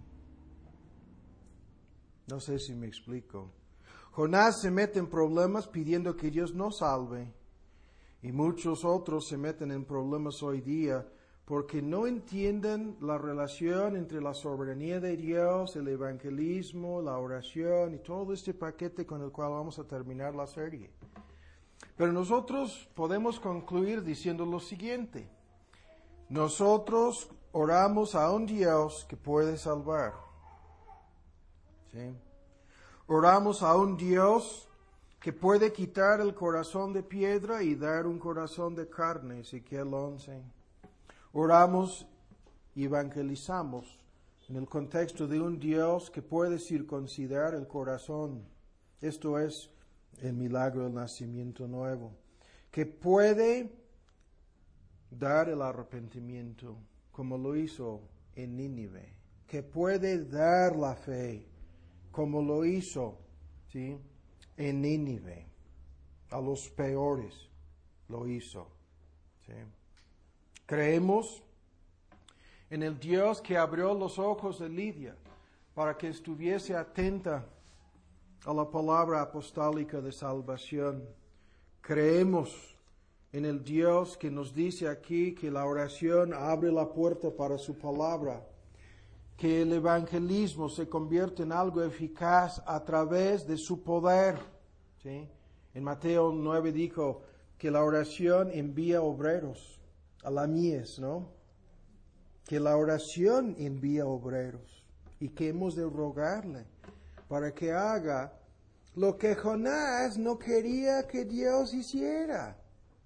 No sé si me explico. Jonás se mete en problemas pidiendo que Dios no salve. Y muchos otros se meten en problemas hoy día porque no entienden la relación entre la soberanía de Dios, el evangelismo, la oración y todo este paquete con el cual vamos a terminar la serie. Pero nosotros podemos concluir diciendo lo siguiente. Nosotros oramos a un Dios que puede salvar. ¿Sí? Oramos a un Dios que puede quitar el corazón de piedra y dar un corazón de carne, Ezequiel 11. Oramos y evangelizamos en el contexto de un Dios que puede circuncidar el corazón. Esto es el milagro del nacimiento nuevo. Que puede dar el arrepentimiento, como lo hizo en Nínive. Que puede dar la fe, como lo hizo, ¿sí?, en Nínive. A los peores lo hizo. ¿Sí? Creemos en el Dios que abrió los ojos de Lidia para que estuviese atenta a la palabra apostólica de salvación. Creemos en el Dios que nos dice aquí que la oración abre la puerta para su palabra, que el evangelismo se convierte en algo eficaz a través de su poder. ¿Sí? En Mateo 9 dijo que la oración envía obreros a la mies, ¿no? Que la oración envía obreros y que hemos de rogarle para que haga lo que Jonás no quería que Dios hiciera.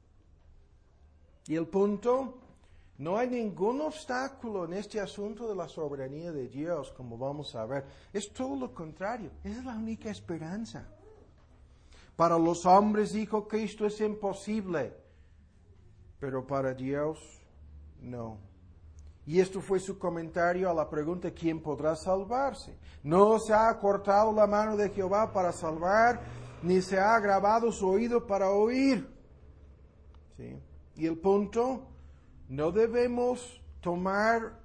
Y el punto, no hay ningún obstáculo en este asunto de la soberanía de Dios, como vamos a ver. Es todo lo contrario, esa es la única esperanza. Para los hombres, dijo Cristo, es imposible, pero para Dios, no. Y esto fue su comentario a la pregunta, ¿quién podrá salvarse? No se ha cortado la mano de Jehová para salvar, ni se ha agravado su oído para oír. ¿Sí? Y el punto, no debemos tomar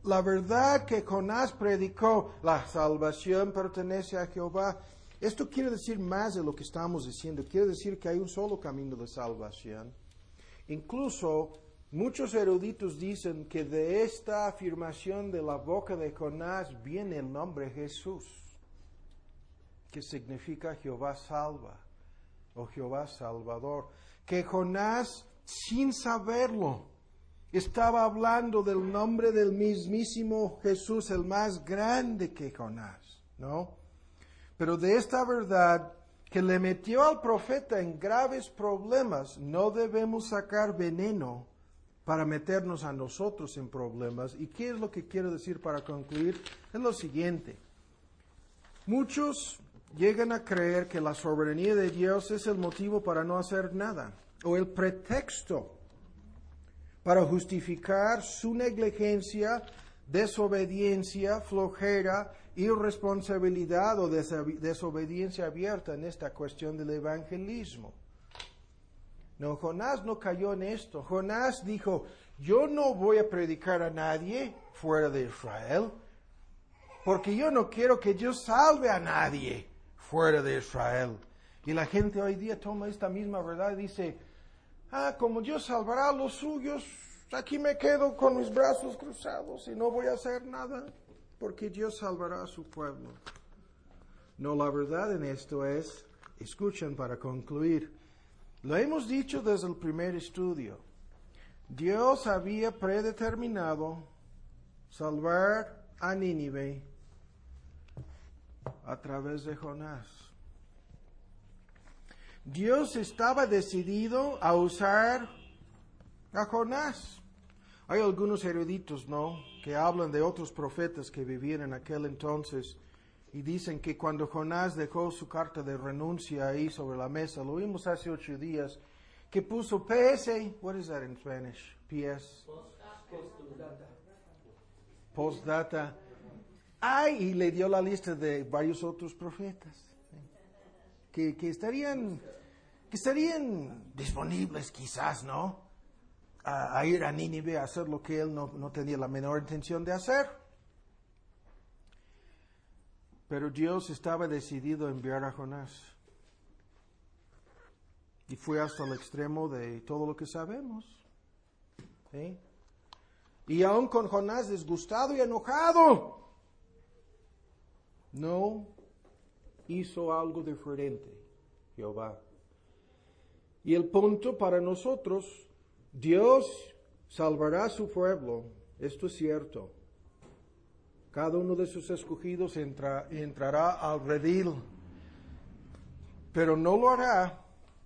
la verdad que Jonás predicó, la salvación pertenece a Jehová. Esto quiere decir más de lo que estamos diciendo. Quiere decir que hay un solo camino de salvación. Incluso muchos eruditos dicen que de esta afirmación de la boca de Jonás viene el nombre Jesús, que significa Jehová salva o Jehová salvador. Que Jonás, sin saberlo, estaba hablando del nombre del mismísimo Jesús, el más grande que Jonás, ¿no? Pero de esta verdad que le metió al profeta en graves problemas, no debemos sacar veneno para meternos a nosotros en problemas. ¿Y qué es lo que quiero decir para concluir? Es lo siguiente. Muchos llegan a creer que la soberanía de Dios es el motivo para no hacer nada, o el pretexto para justificar su negligencia, desobediencia, flojera, irresponsabilidad o desobediencia abierta en esta cuestión del evangelismo. No, Jonás no cayó en esto. Jonás dijo, yo no voy a predicar a nadie fuera de Israel, porque yo no quiero que Dios salve a nadie fuera de Israel. Y la gente hoy día toma esta misma verdad y dice, como Dios salvará a los suyos, aquí me quedo con mis brazos cruzados y no voy a hacer nada, porque Dios salvará a su pueblo. No, la verdad en esto es, escuchen para concluir, lo hemos dicho desde el primer estudio, Dios había predeterminado salvar a Nínive a través de Jonás. Dios estaba decidido a usar a Jonás. Hay algunos eruditos, ¿no?, que hablan de otros profetas que vivían en aquel entonces y dicen que cuando Jonás dejó su carta de renuncia ahí sobre la mesa, lo vimos hace 8 días, que puso PS, what is that in Spanish? PS? Postdata. Y le dio la lista de varios otros profetas que estarían disponibles quizás, ¿no?, a ir a Nínive a hacer lo que él no tenía la menor intención de hacer. Pero Dios estaba decidido a enviar a Jonás. Y fue hasta el extremo de todo lo que sabemos. ¿Sí? Y aún con Jonás disgustado y enojado, no hizo algo diferente Jehová. Y el punto para nosotros, Dios salvará a su pueblo, esto es cierto. Cada uno de sus escogidos entrará al redil, pero no lo hará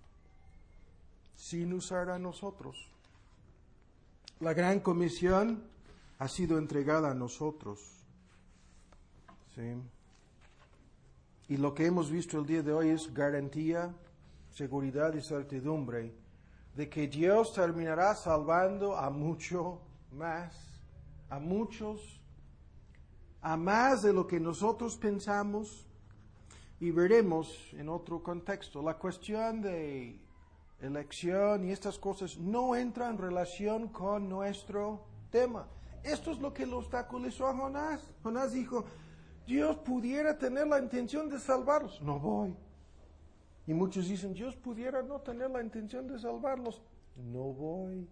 sin usar a nosotros. La gran comisión ha sido entregada a nosotros. ¿Sí? Y lo que hemos visto el día de hoy es garantía, seguridad y certidumbre de que Dios terminará salvando a mucho más, a muchos, a más de lo que nosotros pensamos. Y veremos en otro contexto. La cuestión de elección y estas cosas no entran en relación con nuestro tema. Esto es lo que lo obstaculizó a Jonás. Jonás dijo, Dios pudiera tener la intención de salvarlos. No voy. Y muchos dicen, Dios pudiera no tener la intención de salvarlos. No voy.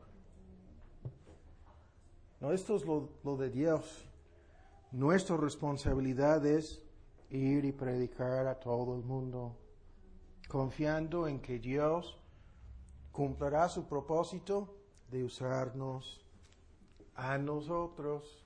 No, esto es lo de Dios. Nuestra responsabilidad es ir y predicar a todo el mundo, confiando en que Dios cumplirá su propósito de usarnos a nosotros.